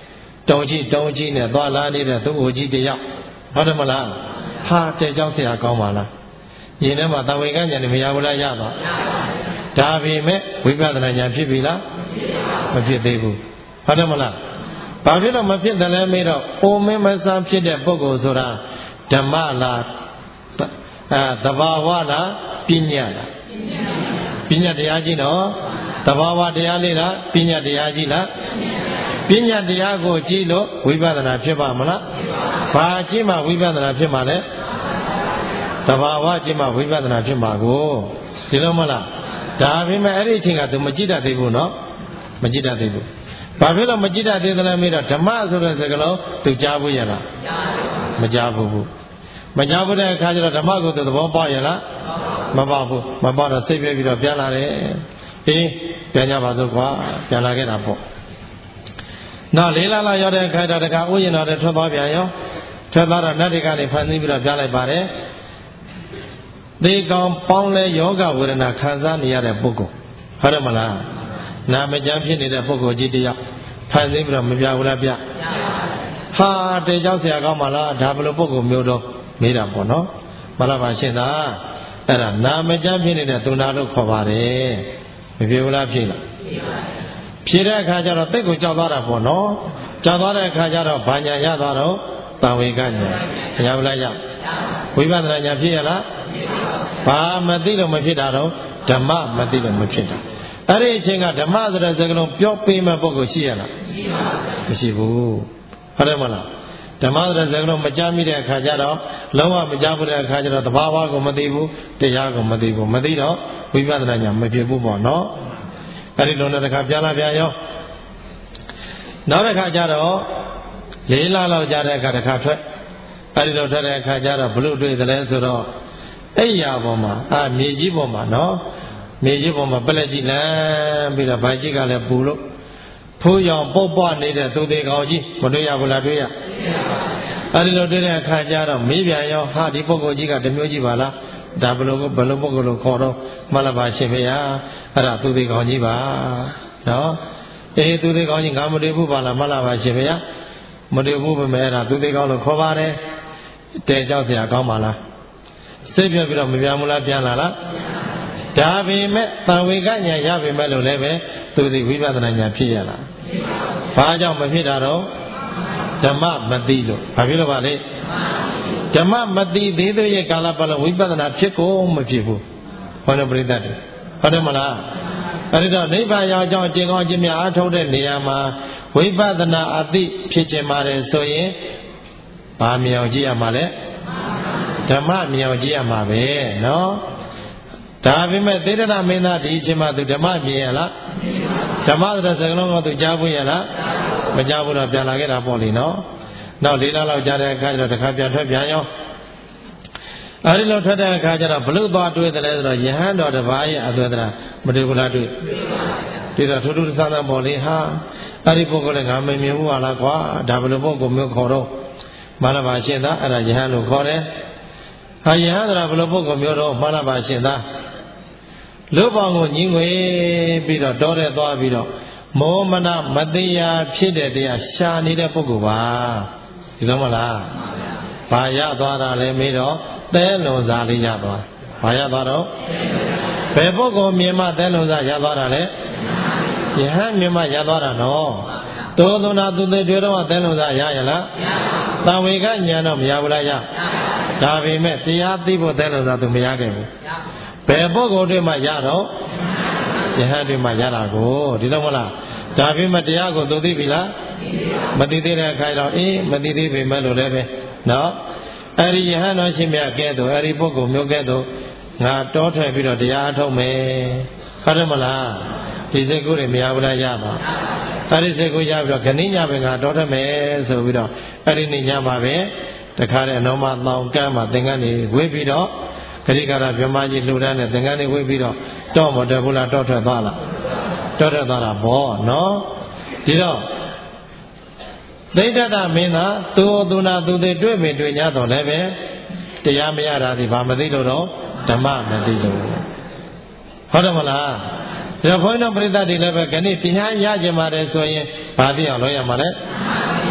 တုံကြီးတုံကြီးနဲ့သွားလာနေတဲ့သူ့အိုကြီးတယောက်ဟုတ်တယ်မလားဟာတဲကြောင့်ဆရာကောင်းပါလားယင်ထဲမှာတဝေကဉာဏ်နဲ့မရဘူးလားရပါဒါပေမဲ့ဝိပဿနာဉာဏ်ဖြစ်ပြီလားမဖြစ်သေးဘူးဟုတ်တယ်မလားဘာဖြစ်လို့မဖြစ်တယ်လဲမေးတော့အိုမင်းမဆန်းဖြစ်တဲ့ပုဂ္ဂိုလ်ဆိုတာဓမ္မလားအဲသဘာဝလားပညာလားပညာတရားကြီးနော်သဘာဝတရားလေးလားပညာတရားကြီးလားပညာတရားကိုကြည့်လို့ဝိပဿနာဖြစ်ပါမလားဘာကြည့်မှဝိပဿနာဖြစ်မှာလဲသဘာဝကြည့်မှဝိပဿနာဖြစ်မှာကိုဒီလိုမလားဒါပေမဲ့အဲ့ဒီအချိန်ကသူမကြည့်တတ်သေးဘူးနော်မကြည့်တတ်သေးဘူးဘာဖြစ်လို့မကြည့်တတ်သေးသလဲမေးတော့ဓမ္မဆိုတဲ့စကားလုံးသူကြားဘူးရလားမကြားဘူးမကြားဘူးတဲ့အခါကျတော့ဓမ္မကိုသူသဘောပေါက်ရလားမပေါက်ဘူးမပေါက်တော့စိတ်ပြည့်ပြီးတော့ပြန်လာတယ်အေးပြန်ကြပါစို့ကွာပြန်လာခဲ့တာပေါ့နောက်လေးလလာရောက်တဲ့အခါတော့တခါဥယျာဉ်တော်တွေထွက်သွားပြန်ရောထွက်သွားတော့နတ်တွေကနေဖန်ဆင်းပြီးတော့ပြန်လိုက်ပါတယ်သေကောင်ပေါင်းလဲယောဂဝေဒနာခံစားနေရတဲ့ပုဂ္ဂိုလ်ဟုတ်တယ်မလားနာမကျမ်းဖြစ်နေတဲ့ပုဂ္ဂိုလ်ကြီးတယောက်ဖန်ဆင်းပြီးတော့မပြဘူးလားပြဟာတေကြောက်ဆရာကောင်းပါလားဒါဘယ်လိုပုဂ္ဂိုလ်မျိုးတော့မေးတာပေါ့နော်မလားပါရှင်သာအဲ့ဒါနာမကျမ်းဖြစ်နေတဲ့သူနာလို့ခေါ်ပါတယ်မဖြစ်ဘူးလားဖြစ်လားဖြစ်တဲ့အခါကျတော့တိတ်ကိုကြောက်သွားတာပေါ့နော်ကြောက်သွားတဲ့အခါကျတော့ဘာညာရသွားတော့တဝေကညာရပါလားရဝိပဿနာညာဖြစ်ရလားဘာမသိလို့မဖြစ်တာတော့ဓမ္မမသိလို့မဖြစ်တာအဲ့ဒီအချိန်ကဓမ္မဆိုတဲ့စကားလုံးပြောပေးမဲ့ပုဂ္ဂိုလ်ရှိရလားမရှိဘူးဟုတ်တယ်မလားဓမ္မဆိုတဲ့စကားလုံးမကြားမိတဲ့အခါကျတော့လုံးဝမကြားဘူးတဲ့အခါကျတော့သဘာဝကိုမသိဘူးတရားကိုမသိဘူးမသိတော့ဝိပဿနာညာမဖြစ်ဘူးပေါ့နော်အဲ့ဒီလိုနဲ့တခါပြန်လာပြန်ရောနောက်တစ်ခါကျတော့လေးလလောက်ကြာတဲ့အခါတစ်ခါထွက်အဲ့ဒီလိုထွက်တဲ့အခါကျတော့ဘလို့တွေ့တယ်လဲဆိုတော့အဲ့ရပေါ်မှာအာမြေကြီးပေါ်မှာနော်မြေကြီးပေါ်မှာပလက်ကြီးလမ်းပြီးတော့ဗိုက်ကြီးကလည်းပူလို့ဖိုးရောင်ပုတ်ပွားနေတဲ့သူသေးကောင်ကြီးမတွေ့ရဘူးလားတွေ့ရအဲ့ဒီလိုတွေ့တဲ့အခါကျတော့မေးပြန်ရောဟာဒီပုဂ္ဂိုလ်ကြီးကတမျိုးကြီးပါလားဒါဘလို့ဘလို့ပုဂ္ဂိုလ်လို့ခေါ်တော့မလားပါရှင်ဖေဟာအဲ့ဒါသူသေးကောင်ကြီးပါနော်အေးသူသေးကောင်ကြီးငါမတွေ့ဘူးပါလားမလားပါရှင်ဖေဟာမတွေ့ဘူးပဲအဲ့ဒါသူသေးကောင်လို့ခေါ်ပါတယ်တဲကြောက်စရာကောင်းပါလားစိတ်ပြပြီးတော့မပြန်ဘူးလားပြန်လာလားဒါပေမဲ့တံဝေကညာရပေမဲ့လို့လည်းပဲသူဒီဝိပဿနာညာဖြစ်ရလားဘာကြောင့်မဖြစ်တာတော့ဓမ္မမသိလို့ဘာဖြစ်လို့ပါလဲဓမ္မမသိသေးသေးရဲ့ကာလပတ်လုံးဝိပဿနာဖြစ်ကိုမဖြစ်ဘူးဟောတဲ့ပရိသတ်တွေဟုတ်တယ်မလားအဲဒီတော့နိဗ္ဗာန်ရောက်ကြောင်းကျင့်ကောင်းခြင်းများအားထုတ်တဲ့နေရာမှာဝိပဿနာအသိဖြစ်ခြင်းပါတယ်ဆိုရင်ဘာမြောင်ကြည့်ရမှာလဲဓမ္မမြောင်ကြည့်ရမှာပဲနော်ဒါပေမဲ့သေရဏမင်းသားဒီအချိန်မှာသူဓမ္မမြင်ရလားဓမ္မဆိုတဲ့စကားလုံးကသူကြားဘူးရလားမကြားဘူးတော့ပြန်လာခဲ့တာပေါ့လေနော်နောက်လေးလလောက်ကြာတဲ့အခါကျတော့တစ်ခါပြန်ထွက်ပြန်ရောအဲဒီလိုထွက်တဲ့အခါကျတော့ဘလို့သွားတွေ့တယ်လဲဆိုတော့ယဟန်တော်တစ်ပါးရဲ့အသွေးသလားမတွေ့ဘူးလားတွေ့တွေ့တော့ထူးထူးဆန်းဆန်းပေါ့လေဟာအဲ့ဒီပုဂ္ဂိုလ်လည်းငါမမြင်ဘူးဟာလားကွာဒါဘလို့ပုဂ္ဂိုလ်မျိုးခေါ်တော့မာနပါရှင်သားအဲ့ဒါယဟန်လို့ခေါ်တယ်ဟာယဟန်ဆိုတာဘလို့ပုဂ္ဂိုလ်မျိုးတော့မာနပါရှင်သားလူပေါင်းကိုညီငွေပြီးတော့တောထဲသွားပြီးတော့မောမနမတရားဖြစ်တဲ့တရားရှာနေတဲ့ပုဂ္ဂိုလ်ပါဒီလိုမလားဘာရသွားတာလဲမေးတော့သဲလွန်စားလေးရသွားဘာရသွားတော့ဘယ်ပုဂ္ဂိုလ်မြင်မှသဲလွန်စားရသွားတာလဲယဟန်မြင်မှရသွားတာနော်တောသုနာသူတွေတွေ့တော့သဲလွန်စားရရလားတံဝေကညာတော့မရဘူးလားရဒါပေမဲ့တရားသိဖို့သဲလွန်စားသူမရခဲ့ဘူးဘယ်ပုဂ္ဂိုလ်တွေမှရတော့ယဟန်တွေမှရတာကိုဒီလိုမလားဒါပေမဲ့တရားကိုသိသိပြီလားမသိသေးတဲ့အခါတော့အေးမသိသေးပေမဲ့လို့လည်းပဲနော်အဲ့ဒီယဟန်တော်ရှင်မြတ်ကဲတော့အဲ့ဒီပုဂ္ဂိုလ်မျိုးကဲတော့ငါတောထွက်ပြီးတော့တရားအထုတ်မယ်ဟုတ်တယ်မလားဒီစိတ်ကူးတွေမရဘူးလားရပါအဲ့ဒီစိတ်ကူးရပြီးတော့ခဏညပဲငါတောထွက်မယ်ဆိုပြီးတော့အဲ့ဒီနေ့ညမှာပဲတခါတည်းအနောမတောင်ကမ်းမှာသင်္ကန်းတွေဝေးပြီးတော့ခရိကာရဗြဟ္မာကြီးလှူဒန်းတဲ့သင်္ကန်းတွေဝေးပြီးတော့တောမတက်ဘူးလားတောထွက်သွားလားတောထွက်သွားတာပေါ့နော်ဒီတော့သိတ္တမင်းသာသူသူနာသူတွေတွေ့ပြီတွေ့냐တော့လည်းပဲတရားမရတာဒီဘာမသိလို့တော့ဓမ္မမသိလို့ဟုတ်တယ်မလားဒါဘုန်းတော်ပရိသတ်တွေလည်းပဲခဏတရားရကြမှာတယ်ဆိုရင်ဘာသိအောင်လုပ်ရမှာလဲ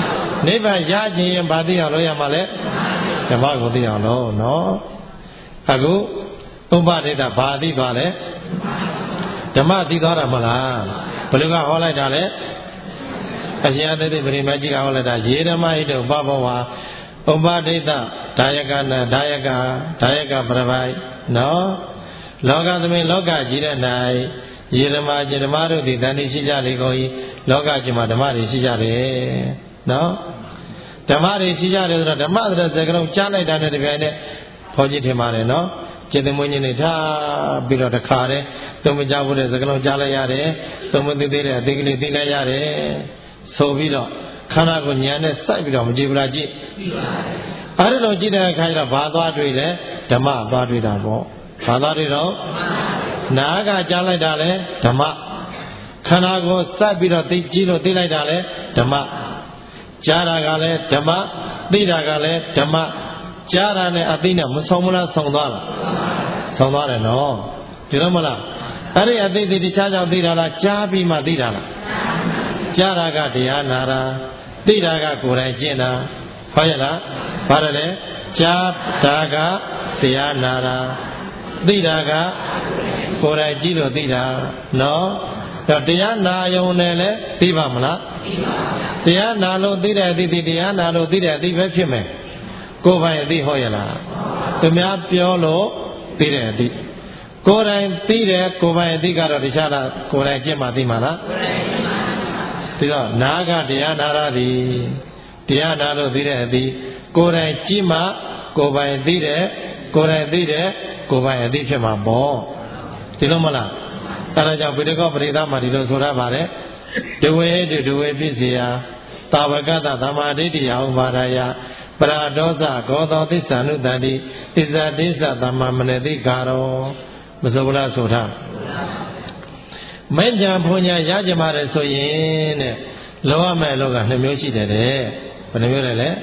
နိဗ္ဗာန်ရခြင်းရင်ဘာသိအောင်လုပ်ရမှာလဲဓမ္မကိုသိအောင်လို့နော်အခုဥပဒိတဘာသိသွားလဲဓမ္မသိသွားတာမလားဘယ်လိုကဟောလိုက်တာလဲအရှင်အတ္တိပရိမကြီးကဟောလိုက်တာယေဓမ္မဟိတုပဘဝဥပဒိတဒါယကနာဒါယကဒါယကပရပိုက်နော်လောကသမိန်လောကကြီးတဲ့၌ယေဓမ္မจิตဓမ္မတို့သည်တန်တိရှိကြလေကုန်၏လောကကြီးမှာဓမ္မတွေရှိကြတယ်နော်ဓမ္မတွေရှိကြတယ်ဆိုတော့ဓမ္မဆိုတဲ့စကားလုံးကြားလိုက်တာနဲ့တပြိုင်နက်ဘုန်းကြီးထင်ပါတယ်နော်จิตသမွေးကြီးနေထားပြီးတော့တခါတည်းသုံးမကြဘူးတဲ့စကားလုံးကြားလိုက်ရတယ်သုံးမသိသေးတဲ့အသေးကလေးသိလိုက်ရတယ်ဆိုပြီးတော့ခန္ဓာကိုဉာဏ်နဲ့စိုက်ပြီးတော့မကြည့်ဘူးလားကြည့်အဲ့ဒါလိုကြည့်တဲ့အခါကျတော့ဘာသွားတွေ့လဲဓမ္မသွားတွေ့တာပေါ့ဘာသွားတွေ့တော့နာကကြားလိုက်တာလဲဓမ္မခန္ဓာကိုစိုက်ပြီးတော့သိကြည့်လို့သိလိုက်တာလဲဓမ္မကြားတာကလည်းဓမ္မသိတာကလည်းဓမ္မကြားတာနဲ့အသိနဲ့မဆုံးမလားဆုံးသွားလားဆုံးသွားတယ်နော်ဒီလိုမလားအဲ့ဒီအသိသိတခြားကြောင့်သိတာလားကြားပြီးမှသိတာလားကြားတာကတရားနာတာသိတာကကိုယ်တိုင်ကျင့်တာဟုတ်ရဲ့လားဘာလဲလဲကြားတာကတရားနာတာသိတာကကိုယ်တိုင်ကြည့်လို့သိတာနော်တော့တရားနာယုံနဲ့လည်းသိပါမလားသိပါပါတရားနာလို့သိတဲ့အသိတရားနာလို့သိတဲ့အသိပဲဖြစ်မယ်ကိုယ်ပိုင်အသိဟုတ်ရဲ့လားသူများပြောလို့သိတဲ့အသိကိုယ်တိုင်သိတယ်ကိုယ်ပိုင်အသိကတော့တခြားလားကိုယ်တိုင်ကျင့်မှသိမှာလားဒီတော့နာကတရားနာရသည်တရားနာလို့သိတဲ့အသိကိုယ်တိုင်ကြည့်မှကိုယ်ပိုင်သိတယ်ကိုယ်တိုင်သိတယ်ကိုယ်ပိုင်အသိဖြစ်မှာပေါ့ဒီလိုမလားအဲဒါကြောင့်ဗိဒကောပရိသမှာဒီလိုဆိုရပါတယ်ဒဝေတုဒဝေပြည့်စေယသာဝကတသမ္မာဒိဋ္ဌိယဥပါဒယပရာဒောဇဂောသောသစ္စာနုတ္တိဣဇာတိသသမ္မာမနတိကာရောမဆိုဘူးလားဆိုထားမဉ္ဇဉ်ဘုံညာရကြမှာတယ်ဆိုရင်တဲ့လောရမဲ့လောကနှစ်မျိုးရှိတယ်တဲ့ဘယ်နှမျိုးလဲလဲ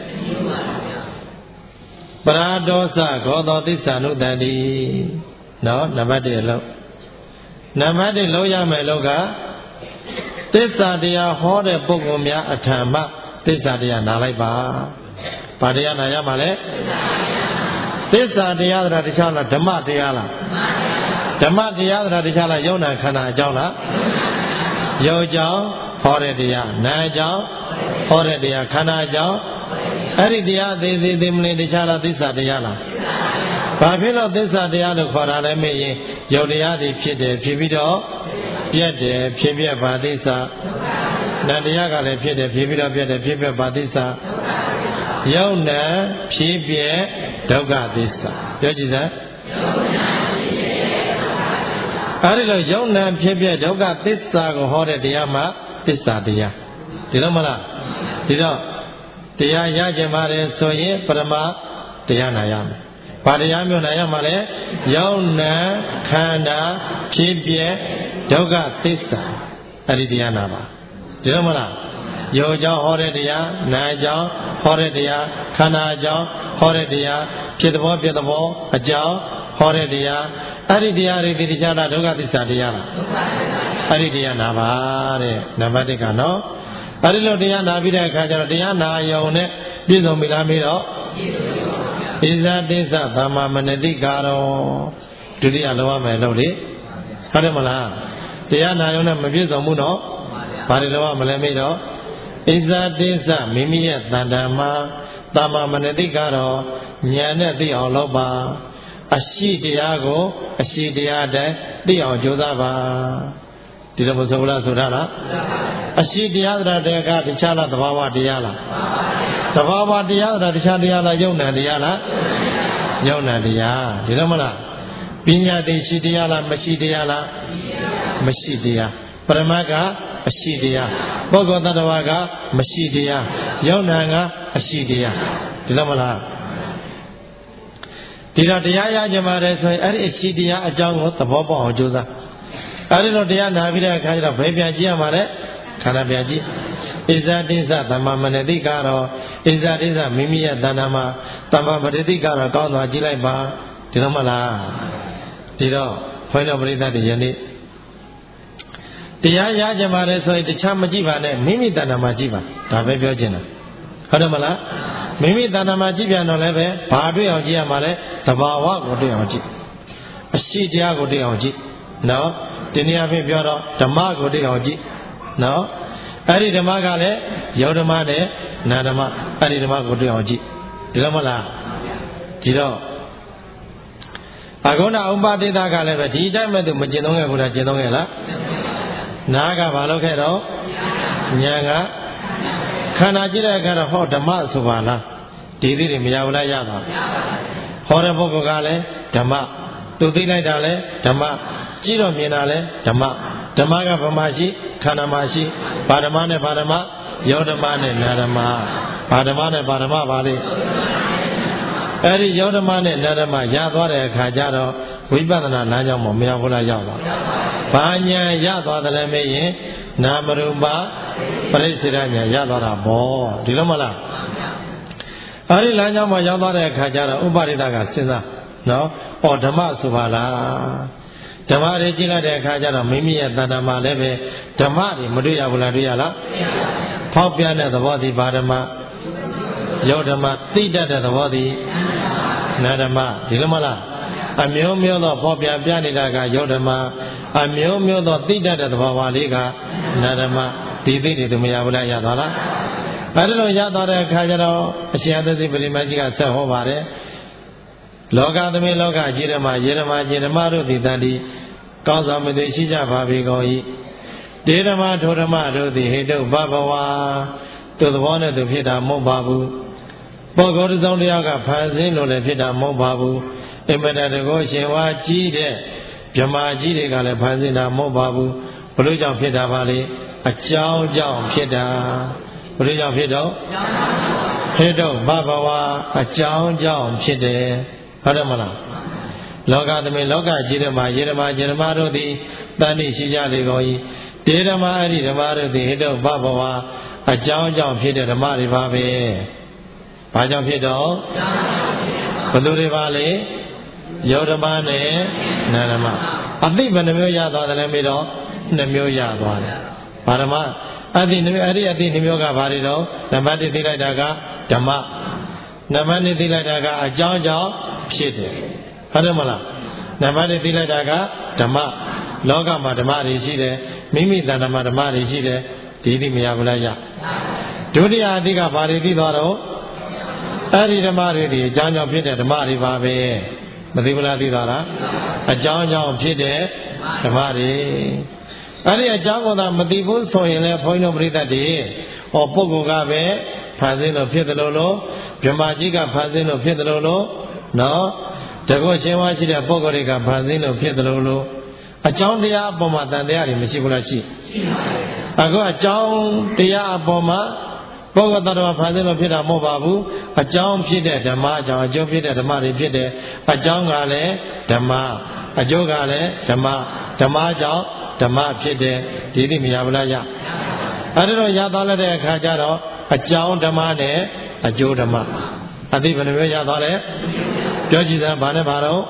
ပရာဒောဇဂောသောသစ္စာနုတ္တိနော်နံပါတ်တစ်လို့နံပါတ်တစ်လို့ရမယ်လို့ကသစ္စာတရားဟောတဲ့ပုဂ္ဂိုလ်များအထံမှသစ္စာတရားနာလိုက်ပါဘာတရားနာရမှာလဲသစ္စာတရားဆိုတာတခြားလားဓမ္မတရားလားဓမ္မတရားဆိုတာတခြားလားယုံနာခန္ဓာအကြောင်းလားယုံကြောင်းဟောတဲ့တရားနာကြောင်းဟောတဲ့တရားခန္ဓာကြောင်းအဲ့ဒီတရားသေးသေးသေးမလေးတခြားလားသစ္စာတရားလားဘာဖြစ်လို့သစ္စာတရားလို့ခေါ်တာလဲမေးရင်ယုတ်တရားတွေဖြစ်တယ်ဖြစ်ပြီးတော့ပြတ်တယ်ဖြစ်ပြပါသစ္စာနတ်တရားကလည်းဖြစ်တယ်ဖြစ်ပြီးတော့ပြတ်တယ်ဖြစ်ပြပါသစ္စာယုတ်နံဖြစ်ပြဒုက္ခသစ္စာပြောကြည့်စမ်းအဲဒီလိုယုတ်နံဖြစ်ပြဒုက္ခသစ္စာကိုဟောတဲ့တရားမှာသစ္စာတရားဒီလိုမလားဒီတော့တရားရကြပါတယ်ဆိုရင်ပရမတရားနာရမယ်ဘာတရားမျိုးနာရမှာလဲယုတ်နံခန္ဓာဖြစ်ပြဒုက္ခသစ္စာအဲ့ဒီတရားနာပါဒီလိုမလားယုတ်ကြောင့်ဟောတဲ့တရားနာကြောင့်ဟောတဲ့တရားခန္ဓာကြောင့်ဟောတဲ့တရားဖြစ်တဲ့ဘောပြတဲ့ဘောအကြောင်းဟောတဲ့တရားအဲ့ဒီတရားတွေဒီတရားလားဒုက္ခသစ္စာတရားလားအဲ့ဒီတရားနာပါတဲ့နံပါတ်တစ်ကနော်အဲ့ဒီလိုတရားနာပြီးတဲ့အခါကျတော့တရားနာယုံနဲ့ပြည့်စုံပြီလားမေးတော့ဣဇာတိသသမ္မာမနတိကာရောဒုတိယလောရမယ်လို့လေဟုတ်တယ်မလားတရားနာယုံနဲ့မပြည့်စုံဘူးနော်ဘာတွေလောရမလဲမေးတော့ဣဇာတိသမိမိရဲ့တဏ္ဍာမှာသမ္မာမနတိကာရောဉာဏ်နဲ့သိအောင်လုပ်ပါအရှိတရားကိုအရှိတရားတိုင်းသိအောင်ကြိုးစားပါဒီလိုမဆိုလားဆိုထားလားအရှိတရားသရတေကတခြားလားသဘာဝတရားလားသဘာဝတရားသရတခြားတရားလားယုံနာတရားလားယုံနာတရားဒီလိုမလားပညာသိရှိတရားလားမရှိတရားလားမရှိတရားပရမတ်ကအရှိတရားပုဂ္ဂိုလ်တ attva ကမရှိတရားယုံနာကအရှိတရားဒီလိုမလားဒီတော့တရားရကြမှာတယ်ဆိုရင်အဲ့ဒီအရှိတရားအကြောင်းကိုသဘောပေါက်အောင်ကြိုးစားအဲ့ဒီတော့တရားနာပြီးတဲ့အခါကျတော့ဘယ်ပြန်ကြည့်ရမှာလဲခန္ဓာပြန်ကြည့်ဣဇာတိသသမ္မာမနတိကာရောဣဇာတိသမိမိရဲ့တဏ္ဍာမှာသမ္မာပရိတိကာရောကောင်းသွားကြည့်လိုက်ပါဒီတော့မလားဒီတော့ဘုန်းတော်ပရိသတ်တွေယနေ့တရားရကြမှာတယ်ဆိုရင်တခြားမကြည့်ပါနဲ့မိမိတဏ္ဍာမှာကြည့်ပါဒါပဲပြောချင်တာဟုတ်တယ်မလားမိမိတဏ္ဍာမှာကြည့်ပြန်တော့လည်းပဲဘာတွေ့အောင်ကြည့်ရမှာလဲသဘာဝကိုတွေ့အောင်ကြည့်အရှိတရားကိုတွေ့အောင်ကြည့်နော်ဒီနေ့အဖြစ်ပြောတော့ဓမ္မကိုတွေ့အောင်ကြည့်နော်အဲ့ဒီဓမ္မကလည်းယောဓမ္မနဲ့နာဓမ္မအဲ့ဒီဓမ္မကိုတွေ့အောင်ကြည့်ဒီလိုမလားဒီတော့အခုနဥပတိတကလည်းပဲဒီတိုင်းမဲ့သူမကျင့်သုံးခဲ့ဘူးလားကျင့်သုံးခဲ့လားနာကဘာလုပ်ခဲ့တော့ညာကခန္ဓာကြည့်တဲ့အခါတော့ဟောဓမ္မဆိုပါလားဒီသေးတွေမရဘူးလားရပါဟောတဲ့ပုဂ္ဂိုလ်ကလည်းဓမ္မသူသိလိုက်တာလည်းဓမ္မကြည့်တော့မြင်တာလည်းဓမ္မဓမ္မကဘာမှရှိခန္ဓာမှာရှိဘာဓမ္မနဲ့ဘာဓမ္မယောဓမ္မနဲ့နာဓမ္မဘာဓမ္မနဲ့ဘာဓမ္မပါလိအဲ့ဒီယောဓမ္မနဲ့နာဓမ္မရသွားတဲ့အခါကျတော့ဝိပဿနာလမ်းကြောင်းမှာမရောက်ဘူးလားရောက်ပါဘာညာရသွားတယ်လဲမေးရင်နာမရူပပရိစ္ဆေရညာရသွားတာပေါ့ဒီလိုမလားအဲ့ဒီလမ်းကြောင်းမှာရောက်သွားတဲ့အခါကျတော့ဥပရိဒကစဉ်းစားနော်ဩဓမ္မဆိုပါလားဓမ္မတွေကြည့်လိုက်တဲ့အခါကျတော့မိမိရဲ့တဏ္ဍာမှာလည်းပဲဓမ္မတွေမတွေ့ရဘူးလားတွေ့ရလားဖောက်ပြန်တဲ့သဘောဒီဘာဓမ္မယောဓမ္မသိတတ်တဲ့သဘောဒီနာဓမ္မဒီလိုမလားအမျိုးမျိုးသောဖောက်ပြန်ပြနေတာကယောဓမ္မအမျိုးမျိုးသောသိတတ်တဲ့သဘောပါလေးကနာဓမ္မဒီသိတွေသူမရဘူးလားရသွားလားအဲဒီလိုရသွားတဲ့အခါကျတော့အရှင်အသတိပရိမကြီးကဆက်ဟောပါတယ်လောကသမီးလောကကြီးဓမ္မယေဓမ္မကျေဓမ္မတို့သည်တန်ဒီကောင်းစွာမသိရှိကြပါပေကုန်၏တေဓမ္မထိုဓမ္မတို့သည်ဟိတုဘဘဝသူသဘောနဲ့သူဖြစ်တာမဟုတ်ပါဘူးပုဂ္ဂိုလ်တစ်စုံတစ်ယောက်ကဖန်ဆင်းလို့လည်းဖြစ်တာမဟုတ်ပါဘူးအမတတကောရှင်ဝါကြီးတဲ့ဗြဟ္မာကြီးတွေကလည်းဖန်ဆင်းတာမဟုတ်ပါဘူးဘလို့ကြောင့်ဖြစ်တာပါလေအကြောင်းကြောင့်ဖြစ်တာဘလို့ကြောင့်ဖြစ်တော့ဟိတုဘဘဝအကြောင်းကြောင့်ဖြစ်တယ်ဟုတ်တယ်မလားလောကသမီးလောကကြီးဓမ္မယေဓမ္မကျေဓမ္မတို့သည်တန်တိရှိကြလေကုန်၏တေဓမ္မအဲ့ဒီဓမ္မတို့သည်ဟိတုဘဘဝအကြောင်းကြောင့်ဖြစ်တဲ့ဓမ္မတွေပါပဲဘာကြောင့်ဖြစ်တော့ဘယ်သူတွေပါလဲယောဓမ္မနဲ့နာဓမ္မအသိဘယ်နှမျိုးရသွားတယ်လဲမေးတော့နှမျိုးရသွားတယ်ဘာဓမ္မအသိနှမျိုးအဲ့ဒီအသိနှမျိုးကဘာတွေတော့နံပါတ်တစ်သိလိုက်တာကဓမ္မနံပါတ်နှစ်သိလိုက်တာကအကြောင်းကြောင့်ဖြစ်တယ်ဟုတ်တယ်မလားနံပါတ်တစ်သိလိုက်တာကဓမ္မလောကမှာဓမ္မတွေရှိတယ်မိမိတဏ္ဍာမှာဓမ္မတွေရှိတယ်ဒီသိမရဘူးလားရဒုတိယအသိကဘာတွေသိသွားတော့အဲ့ဒီဓမ္မတွေဒီအကြောင်းကြောင့်ဖြစ်တဲ့ဓမ္မတွေပါပဲမသိဘူးလားသိသွားလားအကြောင်းကြောင့်ဖြစ်တဲ့ဓမ္မတွေအဲ့ဒီအကြောင်းကသာမသိဘူးဆိုရင်လည်းဘုန်းကြီးတို့ပြိတ္တတွေဟောပုဂ္ဂိုလ်ကပဲဖန်ဆင်းလို့ဖြစ်တယ်လို့လို့ဗြဟ္မာကြီးကဖန်ဆင်းလို့ဖြစ်တယ်လို့လို့နော်တကောရှင်ဝါရှိတဲ့ပုဂ္ဂိုလ်တွေကဖန်ဆင်းလို့ဖြစ်တယ်လို့လို့အကြောင်းတရားအပေါ်မှာတန်တရားတွေမရှိဘူးလားရှိရှိပါဘူးအခုအကြောင်းတရားအပေါ်မှာပုဂ္ဂိုလ်တော်ဖန်ဆင်းလို့ဖြစ်တာမဟုတ်ပါဘူးအကြောင်းဖြစ်တဲ့ဓမ္မအကြောင်းအကျိုးဖြစ်တဲ့ဓမ္မတွေဖြစ်တယ်အကြောင်းကလည်းဓမ္မအကျိုးကလည်းဓမ္မဓမ္မကြောင့်ဓမ္မဖြစ်တယ်ဒီသိမရဘူးလားရအဲ့ဒါတော့ရသွားတဲ့အခါကျတော့အကြောင်းဓမ္မနဲ့အကျိုးဓမ္မအသိဘယ်နှမျိုးရသွားလဲပြောကြည့်စမ်းဘာနဲ့ဘာတော့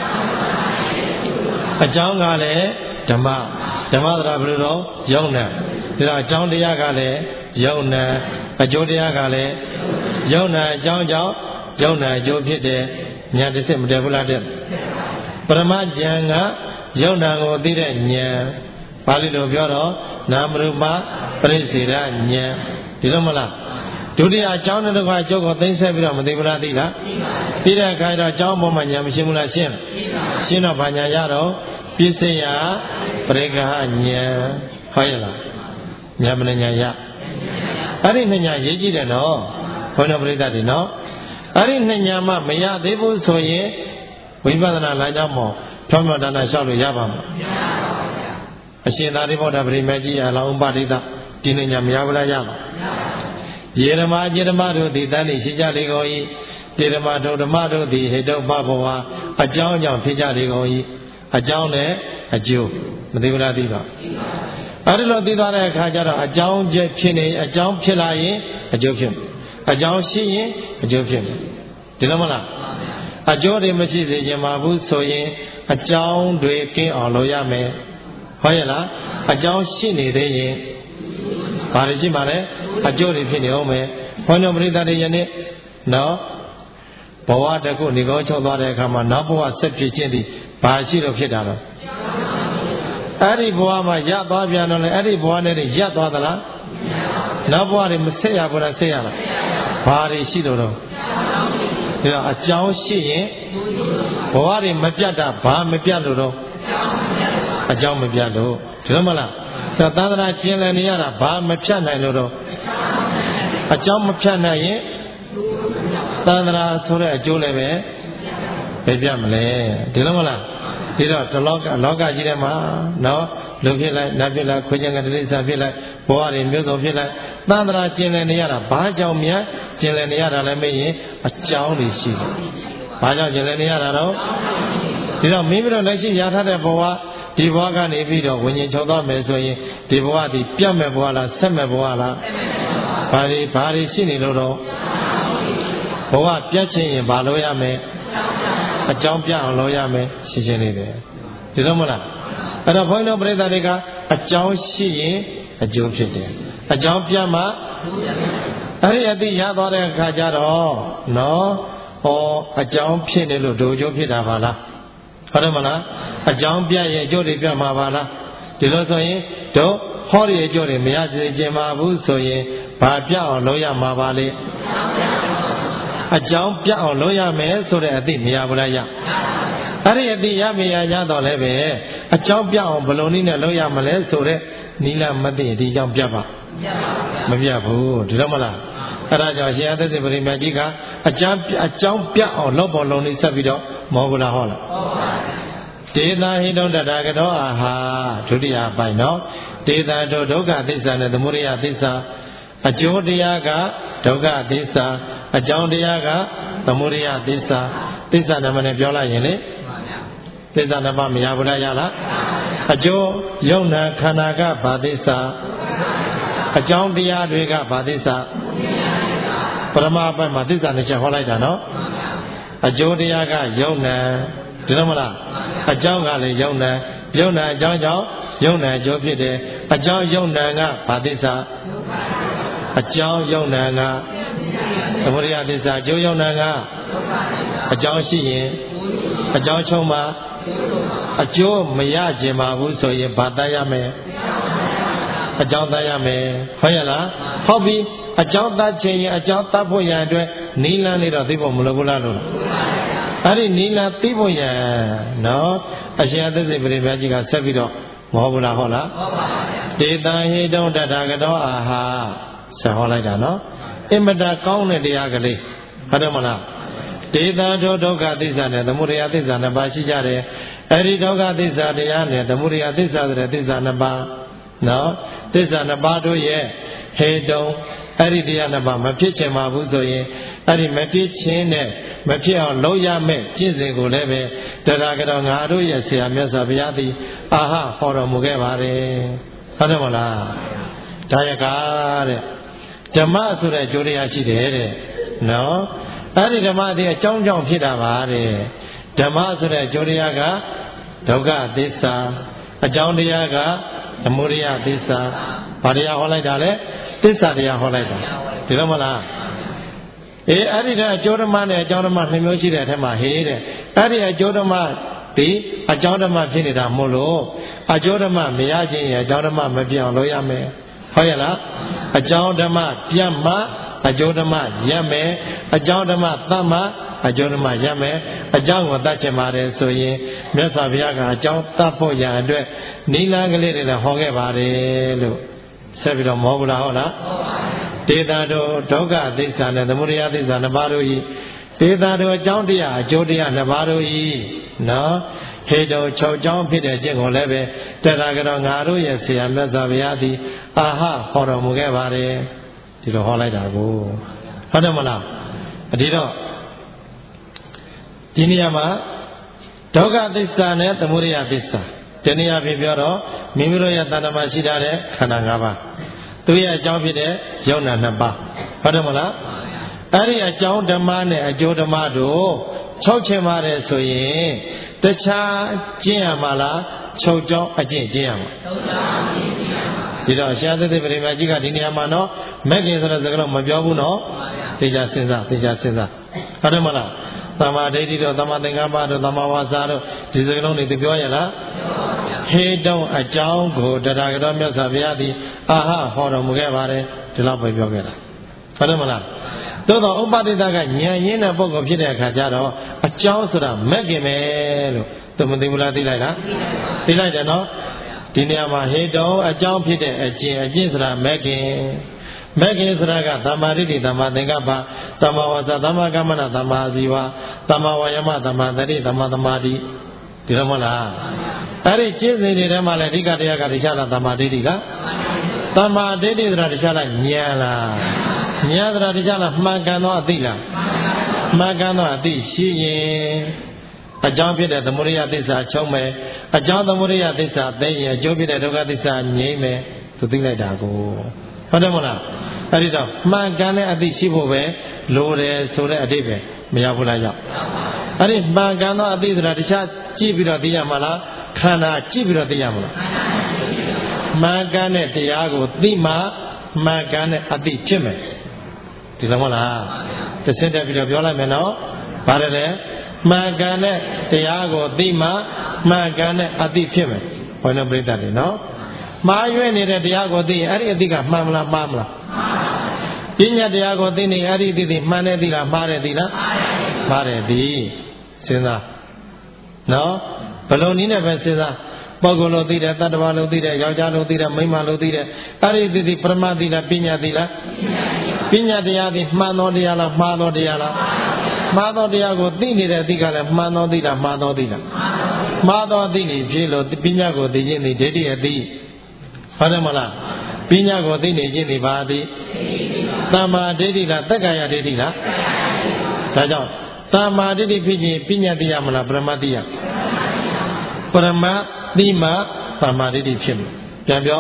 အကြောင်းကလည်းဓမ္မဓမ္မသရဘယ်လိုတော့ယုံနဲ့ဒါအကြောင်းတရားကလည်းယုံနဲ့အကျိုးတရားကလည်းယုံနဲ့အကြောင်းကြောင့်ယုံနဲ့အကျိုးဖြစ်တယ်ညာတစ်စစ်မတည်ဘူးလားတဲ့ပရမဉာဏ်ကယုံနာကိုသိတဲ့ဉာဏ်ပါဠိလိုပြောတော့နာမရူပပရိစ္ဆေရဉာဏ်ဒီလိုမလားဒုတိယအကြောင်းနဲ့တကွာအကျိုးကိုသိဆက်ပြီးတော့မသိဘူးလားသိလားသိတဲ့အခါကျတော့အကြောင်းပေါ်မှာဉာဏ်မရှိဘူးလားရှင်းရှင်းတော့ဘာဉာဏ်ရတော့ပစ္စယပရိက္ခဉာဏ်ဟုတ်ရဲ့လားဉာဏ်မဉာဏ်ရအဲ့ဒီနှစ်ဉာဏ်ရေးကြည့်တယ်နော်ဘုန်းတော်ပရိသတ်တွေနော်အဲ့ဒီနှစ်ဉာဏ်မှမရသေးဘူးဆိုရင်ဝိပဿနာလမ်းကြောင်းမှာဖြောင်းဖြောင်းတန်းတန်းလျှောက်လို့ရပါမှာမရပါဘူးအရှင်သာရိပုတ္တပရိမေကြီးအလောင်းပဋိသဒီနှစ်ဉာဏ်မရဘူးလားရပါမရပါယေဓမ္မာကျေဓမ္မာတို့သည်တန်တိရှိကြလေကုန်၏တေဓမ္မာဒုဓမ္မာတို့သည်ဟိတုပဘဝအကြောင်းကြောင့်ဖြစ်ကြလေကုန်၏အကြောင်းနဲ့အကျိုးမသိဘူးလားသိပါအဲ့ဒီလိုသိသွားတဲ့အခါကျတော့အကြောင်းဖြစ်နေအကြောင်းဖြစ်လာရင်အကျိုးဖြစ်မယ်အကြောင်းရှိရင်အကျိုးဖြစ်မယ်ဒီလိုမလားအကျိုးတွေမရှိစေချင်ပါဘူးဆိုရင်အကြောင်းတွေကင်းအောင်လုပ်ရမယ်ဟုတ်ရဲ့လားအကြောင်းရှိနေသေးရင်ဘာတွေရှိမှာလဲအကျိုးတွေဖြစ်နေအောင်မယ်ဘုန်းတော်ပရိသတ်တွေယနေ့နော်ဘဝတကုနေကောင်းချုပ်သွားတဲ့အခါမှာနောက်ဘဝဆက်ဖြစ်ခြင်းဒီဘာရှိလို့ဖြစ်တာတော့အဲ့ဒီဘဝမှာရသွားပြန်တော့လေအဲ့ဒီဘဝနဲ့ရပ်သွားသလားနောက်ဘဝတွေမဆက်ရဘူးလားဆက်ရလားဘာတွေရှိလို့တော့ဒီတော့အကြောင်းရှိရင်ဘဝတွေမပြတ်တာဘာမပြတ်လို့တော့အကြောင်းမပြတ်လို့ဒီလိုမလားသာသနာကျင်လည်နေရတာဘာမဖြတ်နိုင်လို့တော့အကြောင်းမဖြတ်နိုင်ရင်သာသနာဆိုတဲ့အကျိုးလည်းပဲပဲပြတ်မလဲဒီလိုမလားဒီတော့တလောကလောကကြီးထဲမှာနော်လူဖြစ်လိုက်နတ်ဖြစ်လိုက်ခွေးချင်ကတိရစ္ဆာန်ဖြစ်လိုက်ဘဝတွေမျိုးစုံဖြစ်လိုက်သာသနာကျင်လည်နေရတာဘာကြောင့်များကျင်လည်နေရတာလဲမေးရင်အကြောင်းတွေရှိတယ်ဘာကြောင့်ကျင်လည်နေရတာတော့ဒီတော့မိမိတို့လက်ရှိရထားတဲ့ဘဝဒီဘဝကနေပြီးတော့ဝิญဉ်ချုပ်သွားမယ်ဆိုရင်ဒီဘဝဒီပြတ်မဲ့ဘဝလားဆက်မဲ့ဘဝလားဘာတွေဘာတွေရှိနေလို့တော့ဘဝပြတ်ခြင်းရင်ဘာလို့ရမယ်အကြောင်းပြအောင်လုပ်ရမယ်ရှင်းရှင်းလေးပဲဒီလိုမလားအဲ့တော့ဘုန်းတော်ပရိသတ်တွေကအကြောင်းရှိရင်အကျိုးဖြစ်တယ်အကြောင်းပြမှအဲ့ဒီအတိရသွားတဲ့အခါကျတော့နော်ဟောအကြောင်းဖြစ်နေလို့ဒုအကျိုးဖြစ်တာပါလားဟုတ်တယ်မလားအကြောင်းပြရဲ့အကျိုးတွေပြမှာပါလားဒီလိုဆိုရင်တို့ဟောဒီအကျိုးတွေမရစေချင်ပါဘူးဆိုရင်ဘာပြအောင်လုပ်ရမှာပါလေအကြောင်းပြအောင်လုပ်ရမယ်ဆိုတဲ့အသိမရဘူးလားရအဲ့ဒီအသိရမရရတော့လည်းပဲအကြောင်းပြအောင်ဘယ်လိုနည်းနဲ့လုပ်ရမလဲဆိုတဲ့နိလမသိဒီကြောင့်ပြပါမပြဘူးဒီတော့မလားအဲ့ဒါကြောင့်ရှင်အသက်သေပရိမကြီးကအကြောင်းအကြောင်းပြအောင်လုပ်ပေါ်လုံးလေးဆက်ပြီးတော့မောဂလာဟောလားဒေသာဟိတုံတတာကတော့အာဟာဒုတိယပိုင်းနော်ဒေသာတို့ဒုက္ခသစ္စာနဲ့သမုဒယသစ္စာအကျိုးတရားကဒုက္ခသစ္စာအကြောင်းတရားကသမုဒယသစ္စာသစ္စာနမနဲ့ပြောလိုက်ရင်လေသစ္စာနမမရဘူးလားရလားအကျိုးယုံနာခန္ဓာကဘာသစ္စာအကြောင်းတရားတွေကဘာသစ္စာပရမဘတ်မှာသစ္စာနဲ့ချက်ဟောလိုက်တာနော်အကျိုးတရားကယုံနာဒီလိုမလားအကြောင်းကလည်းယုံနာယုံနာအကြောင်းကြောင့်ယုံနာအကျိုးဖြစ်တယ်အကြောင်းယုံနာကဘာသစ္စာအကြောင်းယုံနာကသမုဒယသစ္စာအကျိုးယုံနာကအကြောင်းရှိရင်အကြောင်းချုပ်မှာအကျိုးမရခြင်းပါဘူးဆိုရင်ဘာတတ်ရမယ်အကြောင်းတတ်ရမယ်ဟုတ်ရလားဟုတ်ပြီအကြောင်းတတ်ခြင်းရင်အကြောင်းတတ်ဖို့ရန်အတွက်နီးလန်းလေးတော့သိဖို့မလိုဘူးလားလို့အဲ့ဒီနီးလန်းသိဖို့ရန်နော်အရှင်အသက်စိတ်ပရိပကြီးကဆက်ပြီးတော့မဟုတ်ဘူးလားဟုတ်လားဟုတ်ပါဘူးဒေသဟိတုံတတကတော့အာဟာဆက်ဟောလိုက်တာနော်အင်မတန်ကောင်းတဲ့တရားကလေးဟုတ်တယ်မလားဒေသတို့ဒုက္ခသစ္စာနဲ့သမုဒယသစ္စာနှစ်ပါးရှိကြတယ်အဲ့ဒီဒုက္ခသစ္စာတရားနဲ့သမုဒယသစ္စာဆိုတဲ့သစ္စာနှစ်ပါးနော်သစ္စာနှစ်ပါးတို့ရဲ့ဟေတုံအဲ့ဒီတရားနှစ်ပါးမဖြစ်ချင်ပါဘူးဆိုရင်အဲ့ဒီမဖြစ်ခြင်းနဲ့မဖြစ်အောင်လုပ်ရမယ့်ကျင့်စဉ်ကိုလည်းပဲတရားကတော့ငါတို့ရဲ့ဆရာမြတ်စွာဘုရားသည်အာဟဟောတော်မူခဲ့ပါတယ်ဟုတ်တယ်မလားဒါရကားတဲ့ဓမ္မဆိုတဲ့အကျိုးတရားရှိတယ်တဲ့နော်အဲ့ဒီဓမ္မတွေအကြောင်းကြောင့်ဖြစ်တာပါတဲ့ဓမ္မဆိုတဲ့အကျိုးတရားကဒုက္ခသစ္စာအကြောင်းတရားကသမုဒယသစ္စာဘာတရားဟောလိုက်တာလဲသစ္စာတရားဟောလိုက်တာဒီလိုမလားအေးအဲ့ဒီတဲ့အကျိုးဓမ္မနဲ့အကြောင်းဓမ္မနှစ်မျိုးရှိတဲ့အထက်မှာဟေးတဲ့အဲ့ဒီအကျိုးဓမ္မဒီအကြောင်းဓမ္မဖြစ်နေတာမို့လို့အကျိုးဓမ္မမရခြင်းရဲ့အကြောင်းဓမ္မမပြောင်းလို့ရမယ်ဟုတ်ရဲ့လားအကြောင်းဓမ္မပြတ်မှအကျိုးဓမ္မရမယ်အကြောင်းဓမ္မသတ်မှအကျိုးဓမ္မရမယ်အကြောင်းကိုတတ်ချင်ပါတယ်ဆိုရင်မြတ်စွာဘုရားကအကြောင်းတတ်ဖို့ရန်အတွက်နိလန်းကလေးတွေလည်းဟောခဲ့ပါတယ်လို့ဆက်ပြီးတော့မဟုတ်ဘူးလားဟုတ်လားဒေတာတို့ဒုက္ခသစ္စာနဲ့သမုဒယသစ္စာနှစ်ပါးတို့ဤဒေတာတို့အကြောင်းတရားအကျိုးတရားနှစ်ပါးတို့ဤနော်ဟေတုံ၆ကြောင်းဖြစ်တဲ့ကျင့်ကိုလည်းပဲတရားကတော့ငါတို့ရဲ့ဆရာမြတ်စွာဘုရားသည်အာဟဟောတော်မူခဲ့ပါတယ်ဒီလိုဟောလိုက်တာကိုဟုတ်တယ်မလားဒီတော့ဒီနေရာမှာဒုက္ခသစ္စာနဲ့သမုဒယသစ္စာဒီနေရာဖြစ်ပြောတော့မိမိတို့ရဲ့တဏ္ဍမှာရှိထားတဲ့ခန္ဓာ၅ပါးသူရဲ့အကြောင်းဖြစ်တဲ့ယုံနာနှစ်ပါးဟုတ်တယ်မလားအဲ့ဒီအကြောင်းဓမ္မနဲ့အကျိုးဓမ္မတို့ချုပ်ချင်ပါတယ်ဆိုရင်တခြားကျင့်ရမှာလားချုပ်ကြောင်းအကျင့်ကျင့်ရမှာချုပ်ကြောင်းအကျင့်ကျင့်ရမှာဒီတော့အရှင်သတိပရိမကြီးကဒီနေရာမှာနော်မက်ကင်ဆိုတဲ့စကားလုံးမပြောဘူးနော်သိကြစဉ်းစားသိကြစဉ်းစားဟုတ်တယ်မလားသမ္မာဒိဋ္ဌိတို့သမ္မာသင်္ကပ္ပတို့သမ္မာဝါစာတို့ဒီစကားလုံးတွေသိပြောရလားဟေတုံအကြောင်းကိုတရားတော်မြတ်စွာဘုရားသည်အာဟဟောတော်မူခဲ့ပါတယ်ဒီလောက်ပဲပြောခဲ့တာဟုတ်တယ်မလားသို့တော့ဥပဒိတကဉာဏ်ရင်းတဲ့ပုဂ္ဂိုလ်ဖြစ်တဲ့အခါကျတော့အကြောင်းဆိုတာမက်ကင်ပဲလို့သူမသိဘူးလားသိလိုက်လားသိလိုက်တယ်နော်ဒီနေရာမှာဟေတုံအကြောင်းဖြစ်တဲ့အကျင့်အကျင့်ဆိုတာမက်ကင်မက်ကင်ဆိုတာကသမ္မာဒိဋ္ဌိသမ္မာသင်္ကပ္ပသမ္မာဝါစာသမ္မာကမ္မနာသမ္မာအာဇီဝသမ္မာဝါယမသမ္မာသတိသမ္မာသမာဓိဒီလိုမဟုတ်လားအဲ့ဒီကျင့်စဉ်တွေထဲမှာလည်းအဓိကတရားကတရားလားသမ္မာဒိဋ္ဌိလားသမ္မာဒိဋ္ဌိဆိုတာတရားလားဉာဏ်လားဉာဏ်ဆိုတာတရားလားမှန်ကန်သောအသိလားမှန်ကန်သောအသိရှိရင်အကြောင်းဖြစ်တဲ့သမုဒိယသစ္စာချုပ်မယ်အကြောင်းသမုဒိယသစ္စာသိရင်အကျိုးဖြစ်တဲ့ဒုက္ခသစ္စာငြိမ့်မယ်သူသိလိုက်တာကိုဟုတ်တယ်မဟုတ်လားအဲ့ဒီတော့မှန်ကန်တဲ့အသိရှိဖို့ပဲလိုတယ်ဆိုတဲ့အတိတ်ပဲမရဘူးလားကြောင့်အဲ့ဒီမှန်ကန်သောအသိဆိုတာတရားကြည့်ပြီးတော့သိရမှာလားခန္ဓာကြည့်ပြီးတော့သိရမှာလားမှန်ကန်တဲ့တရားကိုသိမှမှန်ကန်တဲ့အသိဖြစ်မယ်ဒီလိုမဟုတ်လားတစ်စက်တက်ပြီးတော့ပြောလိုက်မယ်နော်ဗါတယ်လေမှန်ကန်တဲ့တရားကိုသိမှမှန်ကန်တဲ့အသိဖြစ်မယ်ဘုန်းတော်ပြိတ္တတွေနော်မှားရွေးနေတဲ့တရားကိုသိရင်အဲ့ဒီအသိကမှန်မလားမှားမလားပညာတရားကိုသိနေအဲ့ဒီအသိမှန်တယ်သိလားမှားတယ်သိလားမှားတယ်သိစဉ်းစားနော်ဘယ်လိုနည်းနဲ့ပဲစဉ်းစားပုဂ္ဂိုလ်လို့သိတယ်တတ္တဝါလို့သိတယ်ယောက်ျားလို့သိတယ်မိန်းမလို့သိတယ်အဲ့ဒီသိသိပရမသိလားပညာသိလားပညာတရားသိမှန်သောတရားလားမှားသောတရားလားမှားသောတရားကိုသိနေတဲ့အသိကလည်းမှန်သောသိလားမှားသောသိလားမှားသောသိနေဖြစ်လို့ပညာကိုသိခြင်းဒီဒိဋ္ဌိအသိဟုတ်တယ်မလားပညာကိုသိနေခြင်းဒီဘာအသိသမ္မာဒိဋ္ဌိလားတက္ကရာဒိဋ္ဌိလားဒါကြောင့်သမ္မာဒိဋ္ဌိဖြစ်ခြင်းပညာသိရမလားပရမသိရပရမသိမှသမ္မာဒိဋ္ဌိဖြစ်မယ်ပြန်ပြော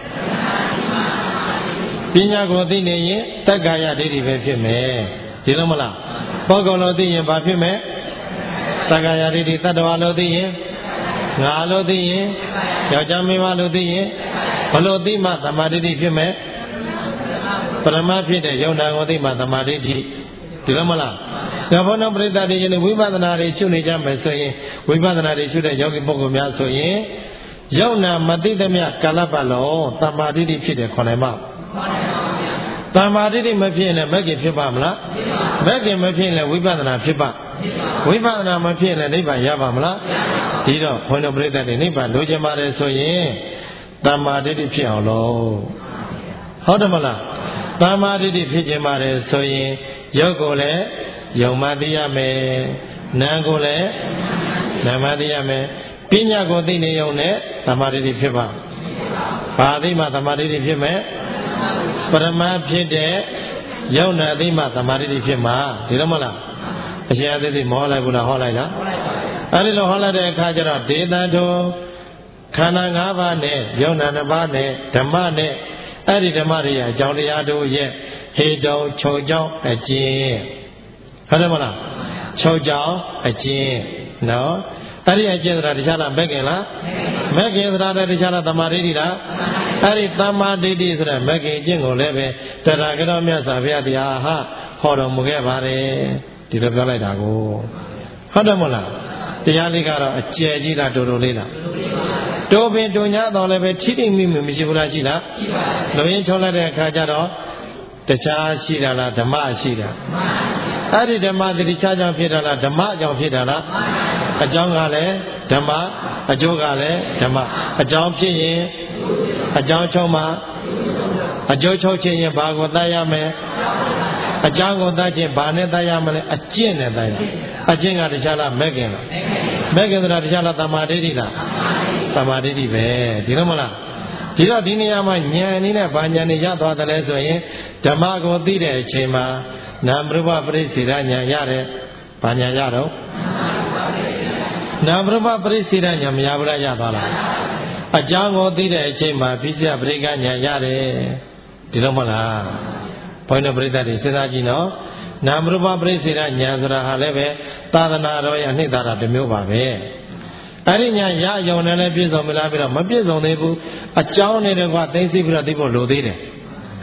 ပညာကိုသိနေရင်တက္ကရာဒိဋ္ဌိပဲဖြစ်မယ်ဒီလိုမလားပုဂ္ဂိုလ်လို့သိရင်ဘာဖြစ်မယ်တက္ကရာဒိဋ္ဌိတတ္တဝါလို့သိရင်ငါလို့သိရင်ယောက်ျားမိန်းမလို့သိရင်ဘလို့သိမှသမ္မာဒိဋ္ဌိဖြစ်မယ်ပရမဖြစ်တဲ့ယုံနာကိုသိမှသမ္မာဒိဋ္ဌိဒီလိုမလားဒါဘုန်းတော်ပရိသတ်တွေယနေ့ဝိပဿနာတွေရှုနေကြမယ်ဆိုရင်ဝိပဿနာတွေရှုတဲ့ယောဂီပုဂ္ဂိုလ်များဆိုရင်ယုံနာမသိသမျှကာလပတ်လုံးသမ္မာဒိဋ္ဌိဖြစ်တယ်ခေါ်နိုင်မှာသမ္မာဒိဋ္ဌိမဖြစ်ရင်လည်းမဂ္ဂင်ဖြစ်ပါမလားမဂ္ဂင်မဖြစ်ရင်လည်းဝိပဿနာဖြစ်ပါဝိပဿနာမဖြစ်ရင်လည်းနိဗ္ဗာန်ရပါမလားဒီတော့ဘုန်းတော်ပရိသတ်တွေနိဗ္ဗာန်လိုချင်ပါတယ်ဆိုရင်သမ္မာဒိဋ္ဌိဖြစ်အောင်လို့ဟုတ်တယ်မလားသမ္မာဒိဋ္ဌိဖြစ်ခြင်းပါတယ်ဆိုရင်ရုပ်ကိုလည်းယုံမှသိရမယ်နာမ်ကိုလည်းနာမ်မှသိရမယ်ပညာကိုသိနေုံနဲ့သမ္မာဒိဋ္ဌိဖြစ်ပါဘာသိမှသမ္မာဒိဋ္ဌိဖြစ်မယ်ပရမဖြစ်တဲ့ယုံနာသိမှသမ္မာဒိဋ္ဌိဖြစ်မှာဒီလိုမလားအရှင်အသတိမောလိုက်ဘူးလားဟောလိုက်လားအဲ့ဒီလိုဟောလိုက်တဲ့အခါကျတော့ဒေသထုခန္ဓာ၅ပါးနဲ့ယုံနာ၅ပါးနဲ့ဓမ္မနဲ့အဲ့ဒီဓမ္မတွေရဲ့အကြောင်းတရားတို့ရဲ့ဟေတုံချုပ်ကြောင်းအကျင့်ဟုတ်တယ်မလားချုပ်ကြောင်းအကျင့်နော်အဲ့ဒီအကျင့်ဆိုတာတရားလားမက်ကင်လားမက်ကင်ဆိုတာလည်းတရားလားသမာဓိတိလားအဲ့ဒီသမာဓိတိဆိုတာမက်ကင်အကျင့်ကိုလည်းပဲတရားကတော်မြတ်စွာဘုရားတရားဟာဟောတော်မူခဲ့ပါတယ်ဒီလိုပြောလိုက်တာကိုဟုတ်တယ်မလားတရားလေးကတော့အကျယ်ကြီးလားတူတူလေးလားတိုးပင်တူညာတော်လည်းပဲထိတိမိမိမရှိဘူးလားရှိလားရှိပါဘူးလူရင်းချုံလိုက်တဲ့အခါကျတော့တရားရှိတာလားဓမ္မရှိတာအဲ့ဒီဓမ္မတတိချာကြောင့်ဖြစ်တာလားဓမ္မကြောင့်ဖြစ်တာလားအကြောင်းကလည်းဓမ္မအကျိုးကလည်းဓမ္မအကြောင်းဖြစ်ရင်အကြောင်းချုပ်မှာအကျိုးချုပ်ခြင်းရင်ဘာကိုတတ်ရမယ်အကြောင်းကိုတတ်ခြင်းဘာနဲ့တတ်ရမလဲအကျင့်နဲ့တတ်ရအကျင့်ကတရားလားမက်ကင်လားမက်ကင်ဆိုတာတရားလားသမာဓိတိလားသမာဓိတိပဲဒီလိုမလားဒီတော့ဒီနေရာမှာဉာဏ်နည်းနဲ့ဘာဉာဏ်နဲ့ရသွားတယ်လဲဆိုရင်ဓမ္မကိုသိတဲ့အချိန်မှာနာမရူပပရိစ္ဆေဒဉာဏ်ရတယ်ဘာဉာဏ်ရတော့နာမရူပပရိစ္ဆေဒဉာဏ်မရဘူးလားရသွားလားအကြောင်းကိုသိတဲ့အချိန်မှာပိစ္ဆယပရိက္ခဉာဏ်ရတယ်ဒီလိုမလားဘုန်းတော်ပရိသတ်တွေစဉ်းစားကြည့်နော်နာမရူပပရိစ္ဆေဒဉာဏ်ဆိုတာဟာလည်းပဲသာသနာတော်ရဲ့အနှစ်သာရတစ်မျိုးပါပဲအဲ့ဒီညာရယုံနဲ့လည်းပြည့်စုံမလားပြီးတော့မပြည့်စုံသေးဘူးအကြောင်းနဲ့တကွာသိသိပြီးတော့သိဖို့လိုသေးတယ်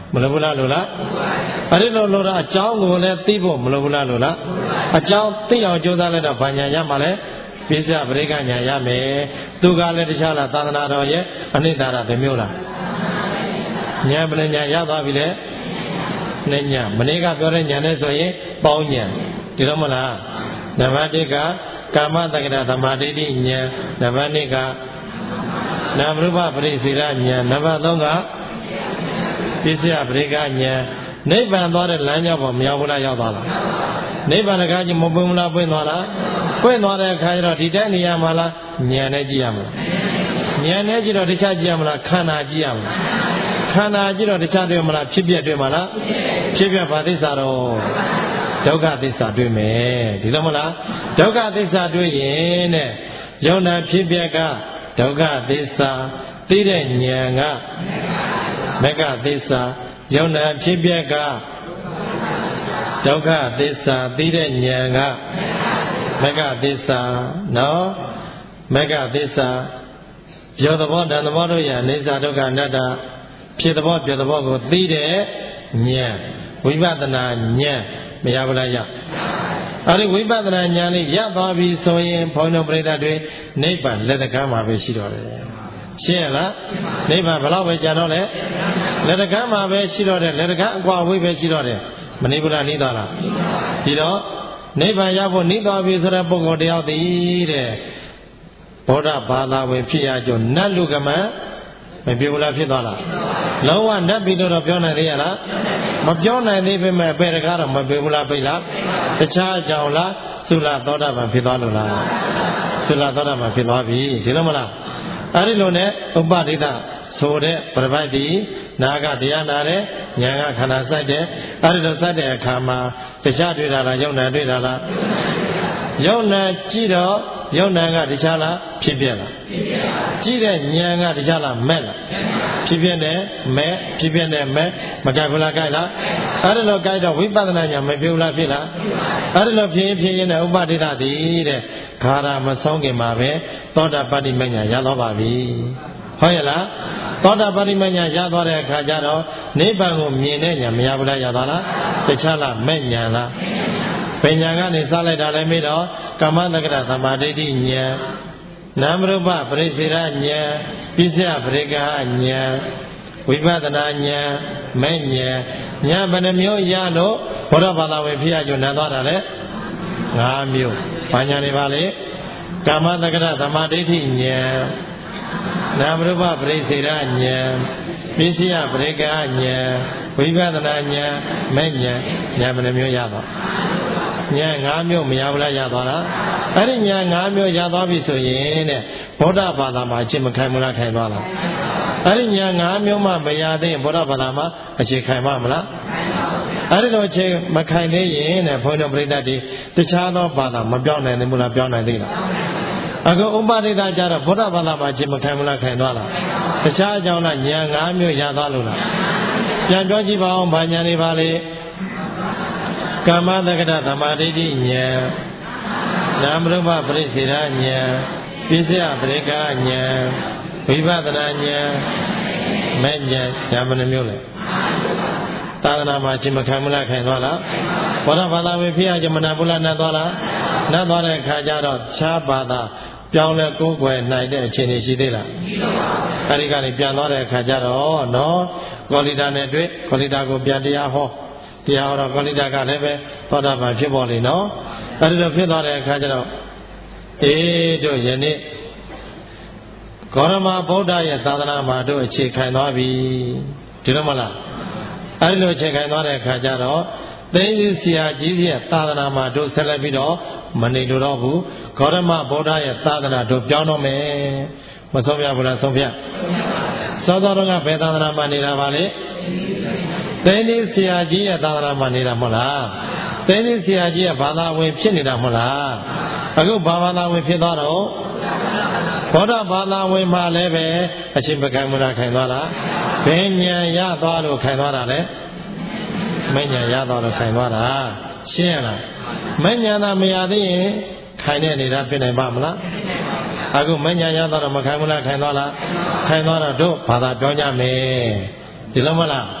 မလို့ဘူးလားလို့လားအဲ့ဒီလိုလို့တော့အကြောင်းကိုလည်းသိဖို့မလို့ဘူးလားလို့လားအကြောင်းသိအောင်ကြိုးစားလိုက်တော့ဘာညာရမှာလဲပိစ္ဆပရိက္ခညာရမယ်သူကလည်းတခြားလားသာသနာတော်ရဲ့အနိတ္တရတစ်မျိုးလားညာပရိညာရသွားပြီလေနဲ့ညာမနေ့ကပြောတဲ့ညာနဲ့ဆိုရင်ပေါင်းညာဒီတော့မလားနံပါတ်တစ်ကကာမတက္ကရာသမာဓိဋ္ဌိညာနံပါတ်နှစ်ကနာမရူပပရိစေရညာနံပါတ်သုံးကပိစ္ဆပရိက္ခညာနိဗ္ဗာန်သွားတဲ့လမ်းကြောင်းပေါ်မရောက်ဘူးလားရောက်သွားလားနိဗ္ဗာန်တကားကြီးမပွင့်ဘူးလားပွင့်သွားလားပွင့်သွားတဲ့အခါကျတော့ဒီတိုင်းနေရမှာလားဉာဏ်နဲ့ကြည့်ရမလားဉာဏ်နဲ့ကြည့်တော့တခြားကြည့်ရမလားခန္ဓာကြည့်ရမလားခန္ဓာကြည့်တော့တခြားတွေ့မလားဖြစ်ပြတွေ့မလားဖြစ်ပြဘာသစ္စာတော့ဒုက္ခသစ္စာတွေ့မယ်ဒီလိုမလားဒုက္ခသစ္စာတွေ့ရင်တဲ့ယုံနာဖြစ်ပြကဒုက္ခသစ္စာသိတဲ့ဉာဏ်ကမဂ္ဂသစ္စာယုံနာဖြစ်ပြကဒုက္ခသစ္စာသိတဲ့ဉာဏ်ကမဂ္ဂသစ္စာနော်မဂ္ဂသစ္စာယောသဘောဓာတ်သဘောတို့ရအိစ္ဆဒုက္ခအနတ္တဖြစ်သဘောပြသဘောကိုသိတဲ့ဉာဏ်ဝိပဿနာဉာဏ်မရဘူးလားရအဲ့ဒီဝိပဿနာဉာဏ်လေးရသွားပြီဆိုရင်ဘုန်းတော်ပရိသတ်တွေနိဗ္ဗာန်လက်တကမ်းမှာပဲရှိတော့တယ်ရှင်းရလားနိဗ္ဗာန်ဘယ်တော့ပဲကြာတော့လဲလက်တကမ်းမှာပဲရှိတော့တယ်လက်တကမ်းအကွာဝေးပဲရှိတော့တယ်မနိဗ္ဗာန်နိသွားလားဒီတော့နိဗ္ဗာန်ရဖို့နိသွားပြီဆိုတဲ့ပုဂ္ဂိုလ်တယောက်တည်းတဲ့ဗုဒ္ဓဘာသာဝင်ဖြစ်ရကြနတ်လူကမမပြေဘူးလားဖြစ်သွားလားလုံးဝနတ်ပြီလို့တော့ပြောနိုင်သေးရလားမပြောနိုင်သေးပေမဲ့ပေတကားတော့မပြေဘူးလားပိတ်လားတခြားကြောင်လားသုလသောတာပန်ဖြစ်သွားလို့လားသုလသောတာပန်ဖြစ်သွားပြီဒီလိုမလားအဲ့ဒီလိုနဲ့ဥပဒိတဆိုတဲ့ပြပိုက်တီနာကတရားနာတဲ့ဉာဏ်ကခန္ဓာစိုက်တဲ့အဲ့ဒီလိုစိုက်တဲ့အခါမှာတခြားတွေ့တာလားယုံနာတွေ့တာလားယုံနာကြည့်တော့ယုံနာကတခြားလားဖြစ်ပြလားကြည့်တဲ့ဉာဏ်ကတခြားလားမဲ့လားဖြစ်ပြတဲ့မဲ့ဖြစ်ပြတဲ့မဲ့မကြိုက်ဘူးလားကြိုက်လားအဲ့ဒီလိုကြိုက်တော့ဝိပဿနာဉာဏ်မပြေဘူးလားဖြစ်လားအဲ့ဒီလိုဖြစ်ရင်ဖြစ်ရင်ဥပဒိတသည်တဲ့ခါရမဆုံးခင်မှာပဲသောတာပတ္တိမဉာဏ်ရတော့ပါပြီဟုတ်ရဲ့လားသောတာပတ္တိမဉာဏ်ရသွားတဲ့အခါကျတော့နိဗ္ဗာန်ကိုမြင်တဲ့ဉာဏ်မရဘူးလားရသွားလားတခြားလားမဲ့ဉာဏ်လားပညာကနေစလိုက်တာလည်းမေးတော့ကာမတက္ကရာသမာဓိဋ္ဌိဉာဏ်နာမရူပပရိစေရဉာဏ်ပိစ္ဆပရိက္ခဉာဏ်ဝိပဿနာဉာဏ်မဲ့ဉာဏ်ဉာဏ်ဘယ်နှမျိုးရလို့ဘုရားဘာသာဝင်ဖြစ်ရကြနန်းသွားတာလဲ၅မျိုးဘာဉာဏ်တွေပါလဲကာမတက္ကရာသမာဓိဋ္ဌိဉာဏ်နာမရူပပရိစေရဉာဏ်ပိစ္ဆပရိက္ခဉာဏ်ဝိပဿနာဉာဏ်မဲ့ဉာဏ်ဉာဏ်ဘယ်နှမျိုးရတော့ဉာဏ်၅မျိုးမရဘူးလားရသွားလားအဲ့ဒီဉာဏ်၅မျိုးရသွားပြီဆိုရင်တဲ့ဗုဒ္ဓဘာသာမှာအခြေမခိုင်ဘူးလားခိုင်သွားလားအဲ့ဒီဉာဏ်၅မျိုးမှမရသေးရင်ဗုဒ္ဓဘာသာမှာအခြေခိုင်မှာမလားအဲ့ဒီလိုအခြေမခိုင်သေးရင်တဲ့ဘုန်းတော်ပရိသတ်တွေတခြားသောဘာသာမပြောင်းနိုင်သေးဘူးလားပြောင်းနိုင်သေးလားအခုဥပဒိတကြတော့ဗုဒ္ဓဘာသာမှာအခြေမခိုင်ဘူးလားခိုင်သွားလားတခြားအကြောင်းလားဉာဏ်၅မျိုးရသွားလို့လားပြန်ပြောကြည့်ပါအောင်ဘာဉာဏ်တွေပါလဲကာမတက္ကရာသမာဓိဋ္ဌိဉာဏ်နာမရူပပရိစေရဉာဏ်ပိစ္ဆပရိက္ခဉာဏ်ဝိပဿနာဉာဏ်မဲ့ဉာဏ်ဉာဏ်ဘယ်နှမျိုးလဲသာသနာမှာခြင်းမခံမလားခံသွားလားဘောဓဘာသာဝင်ဖြစ်ရခြင်းမနာဘူးလားနတ်သွားလားနတ်သွားတဲ့အခါကျတော့ခြားဘာသာပြောင်းလဲကိုယ်ွယ်နိုင်တဲ့အခြေအနေရှိသေးလားအဲဒီကနေပြန်သွားတဲ့အခါကျတော့နော်ကောလိတာနဲ့တွေ့ကောလိတာကိုပြန်တရားဟောတရားဟောတော့ကောလိတာကလည်းပဲသောတာပန်ဖြစ်ပေါ်လေနော်အဲဒီလိုဖြစ်သွားတဲ့အခါကျတော့အေးတို့ယနေ့ဂေါရမဗုဒ္ဓရဲ့သာသနာမှာတို့အခြေခံသွားပြီဒီလိုမလားအဲဒီလိုအခြေခံသွားတဲ့အခါကျတော့သိသိဆရာကြီးရဲ့သာသနာမှာတို့ဆက်လက်ပြီးတော့မနေလို့တော့ဘူးဂေါရမဗုဒ္ဓရဲ့သာသနာတို့ပြောင်းတော့မယ်မဆုံးပြဘူးလားဆုံးပြသောတော်တော်ကဘယ်သာသနာမှာနေတာပါလဲသိသိဆရာကြီးရဲ့သာသနာမှာနေတာမဟုတ်လားသိသိဆရာကြီးရဲ့ဘာသာဝင်ဖြစ်နေတာမဟုတ်လားအခုဘာဘာသာဝင်ဖြစ်သွားတော့ဘောဓဘာသာဝင်မှလည်းပဲအရှင်ပကံမနာခံသွားလားဘယ်ဉာဏ်ရသွားလို့ခံသွားတာလဲမဉာဏ်ရသွားလို့ခံသွားတာရှင်းရလားမဉာဏ်သာမရသေးရင်ခိုင်တဲ့နေတာဖြစ်နိုင်ပါမလားအခုမဉာဏ်ရသွားတော့မခံဘူးလားခံသွားလားခံသွားတော့တို့ဘာသာပြောကြမယ်ဒီလိုမလား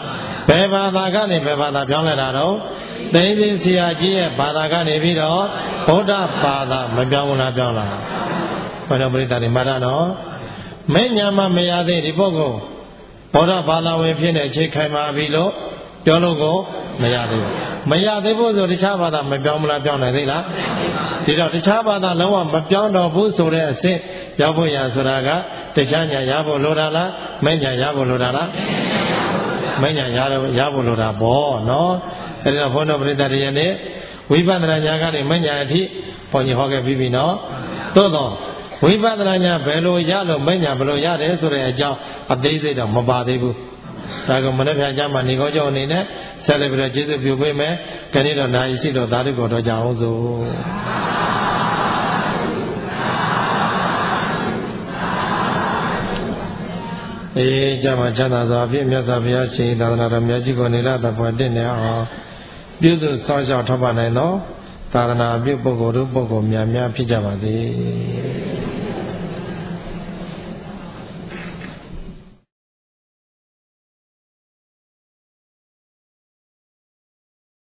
ဘယ်ဘာသာကနေဘယ်ဘာသာပြောင်းလဲတာတော့သိင်းသိဆရာကြီးရဲ့ဘာသာကနေပြီးတော့ဗုဒ္ဓဘာသာမပြောင်းဘူးလားပြောင်းလားဘယ်တော့ပြိတ္တာတွေမှတ်ရတော့မဲ့ညာမမရသေးဒီပုဂ္ဂိုလ်ဗုဒ္ဓဘာသာဝင်ဖြစ်နေအခြေခိုင်ပါပြီလို့ပြောလို့ကိုမရသေးဘူးမရသေးဘူးဆိုတခြားဘာသာမပြောင်းမလားပြောင်းနိုင်သေးလားဒီတော့တခြားဘာသာလုံးဝမပြောင်းတော့ဘူးဆိုတဲ့အစစ်ရောက်ဖို့ရဆိုတာကတခြားညာရဖို့လိုတာလားမဲ့ညာရဖို့လိုတာလားမဲ့ညာရရဖို့လိုတာပေါ့နော်အဲဒီတော့ဘုန်းတော်ပရိသတ်တွေနဲ့ဝိပဿနာညာကနေမဲ့ညာအထိဘုန်းကြီးဟောခဲ့ပြီးပြီနော်သို့တော့ဝိပဿနာညာဘယ်လိုရလို့မဲ့ညာဘယ်လိုရတယ်ဆိုတဲ့အကြောင်းအသေးစိတ်တော့မပါသေးဘူးဒါကမနေ့ဖြန်ကြမှာနေကောင်းကြောင်းအနေနဲ့ဆက်လက်ပြီးတော့ကျေးဇူးပြုပေးမယ်ခဏတော့နာယီရှိတော့သာဓုကိုတော့ကြအောင်စို့အေးကြမှာချမ်းသာစွာဖြင့်မြတ်စွာဘုရားရှင်သာသနာတော်မြတ်ကြီးကိုနေလာတပွားတင့်နေအောင်ပြုစုစောင့်ရှောက်ထောက်ပံ့နိုင်သောသာသနာပြုပုဂ္ဂိုလ်တို့ပုဂ္ဂိုလ်များများဖြစ်ကြပါစေ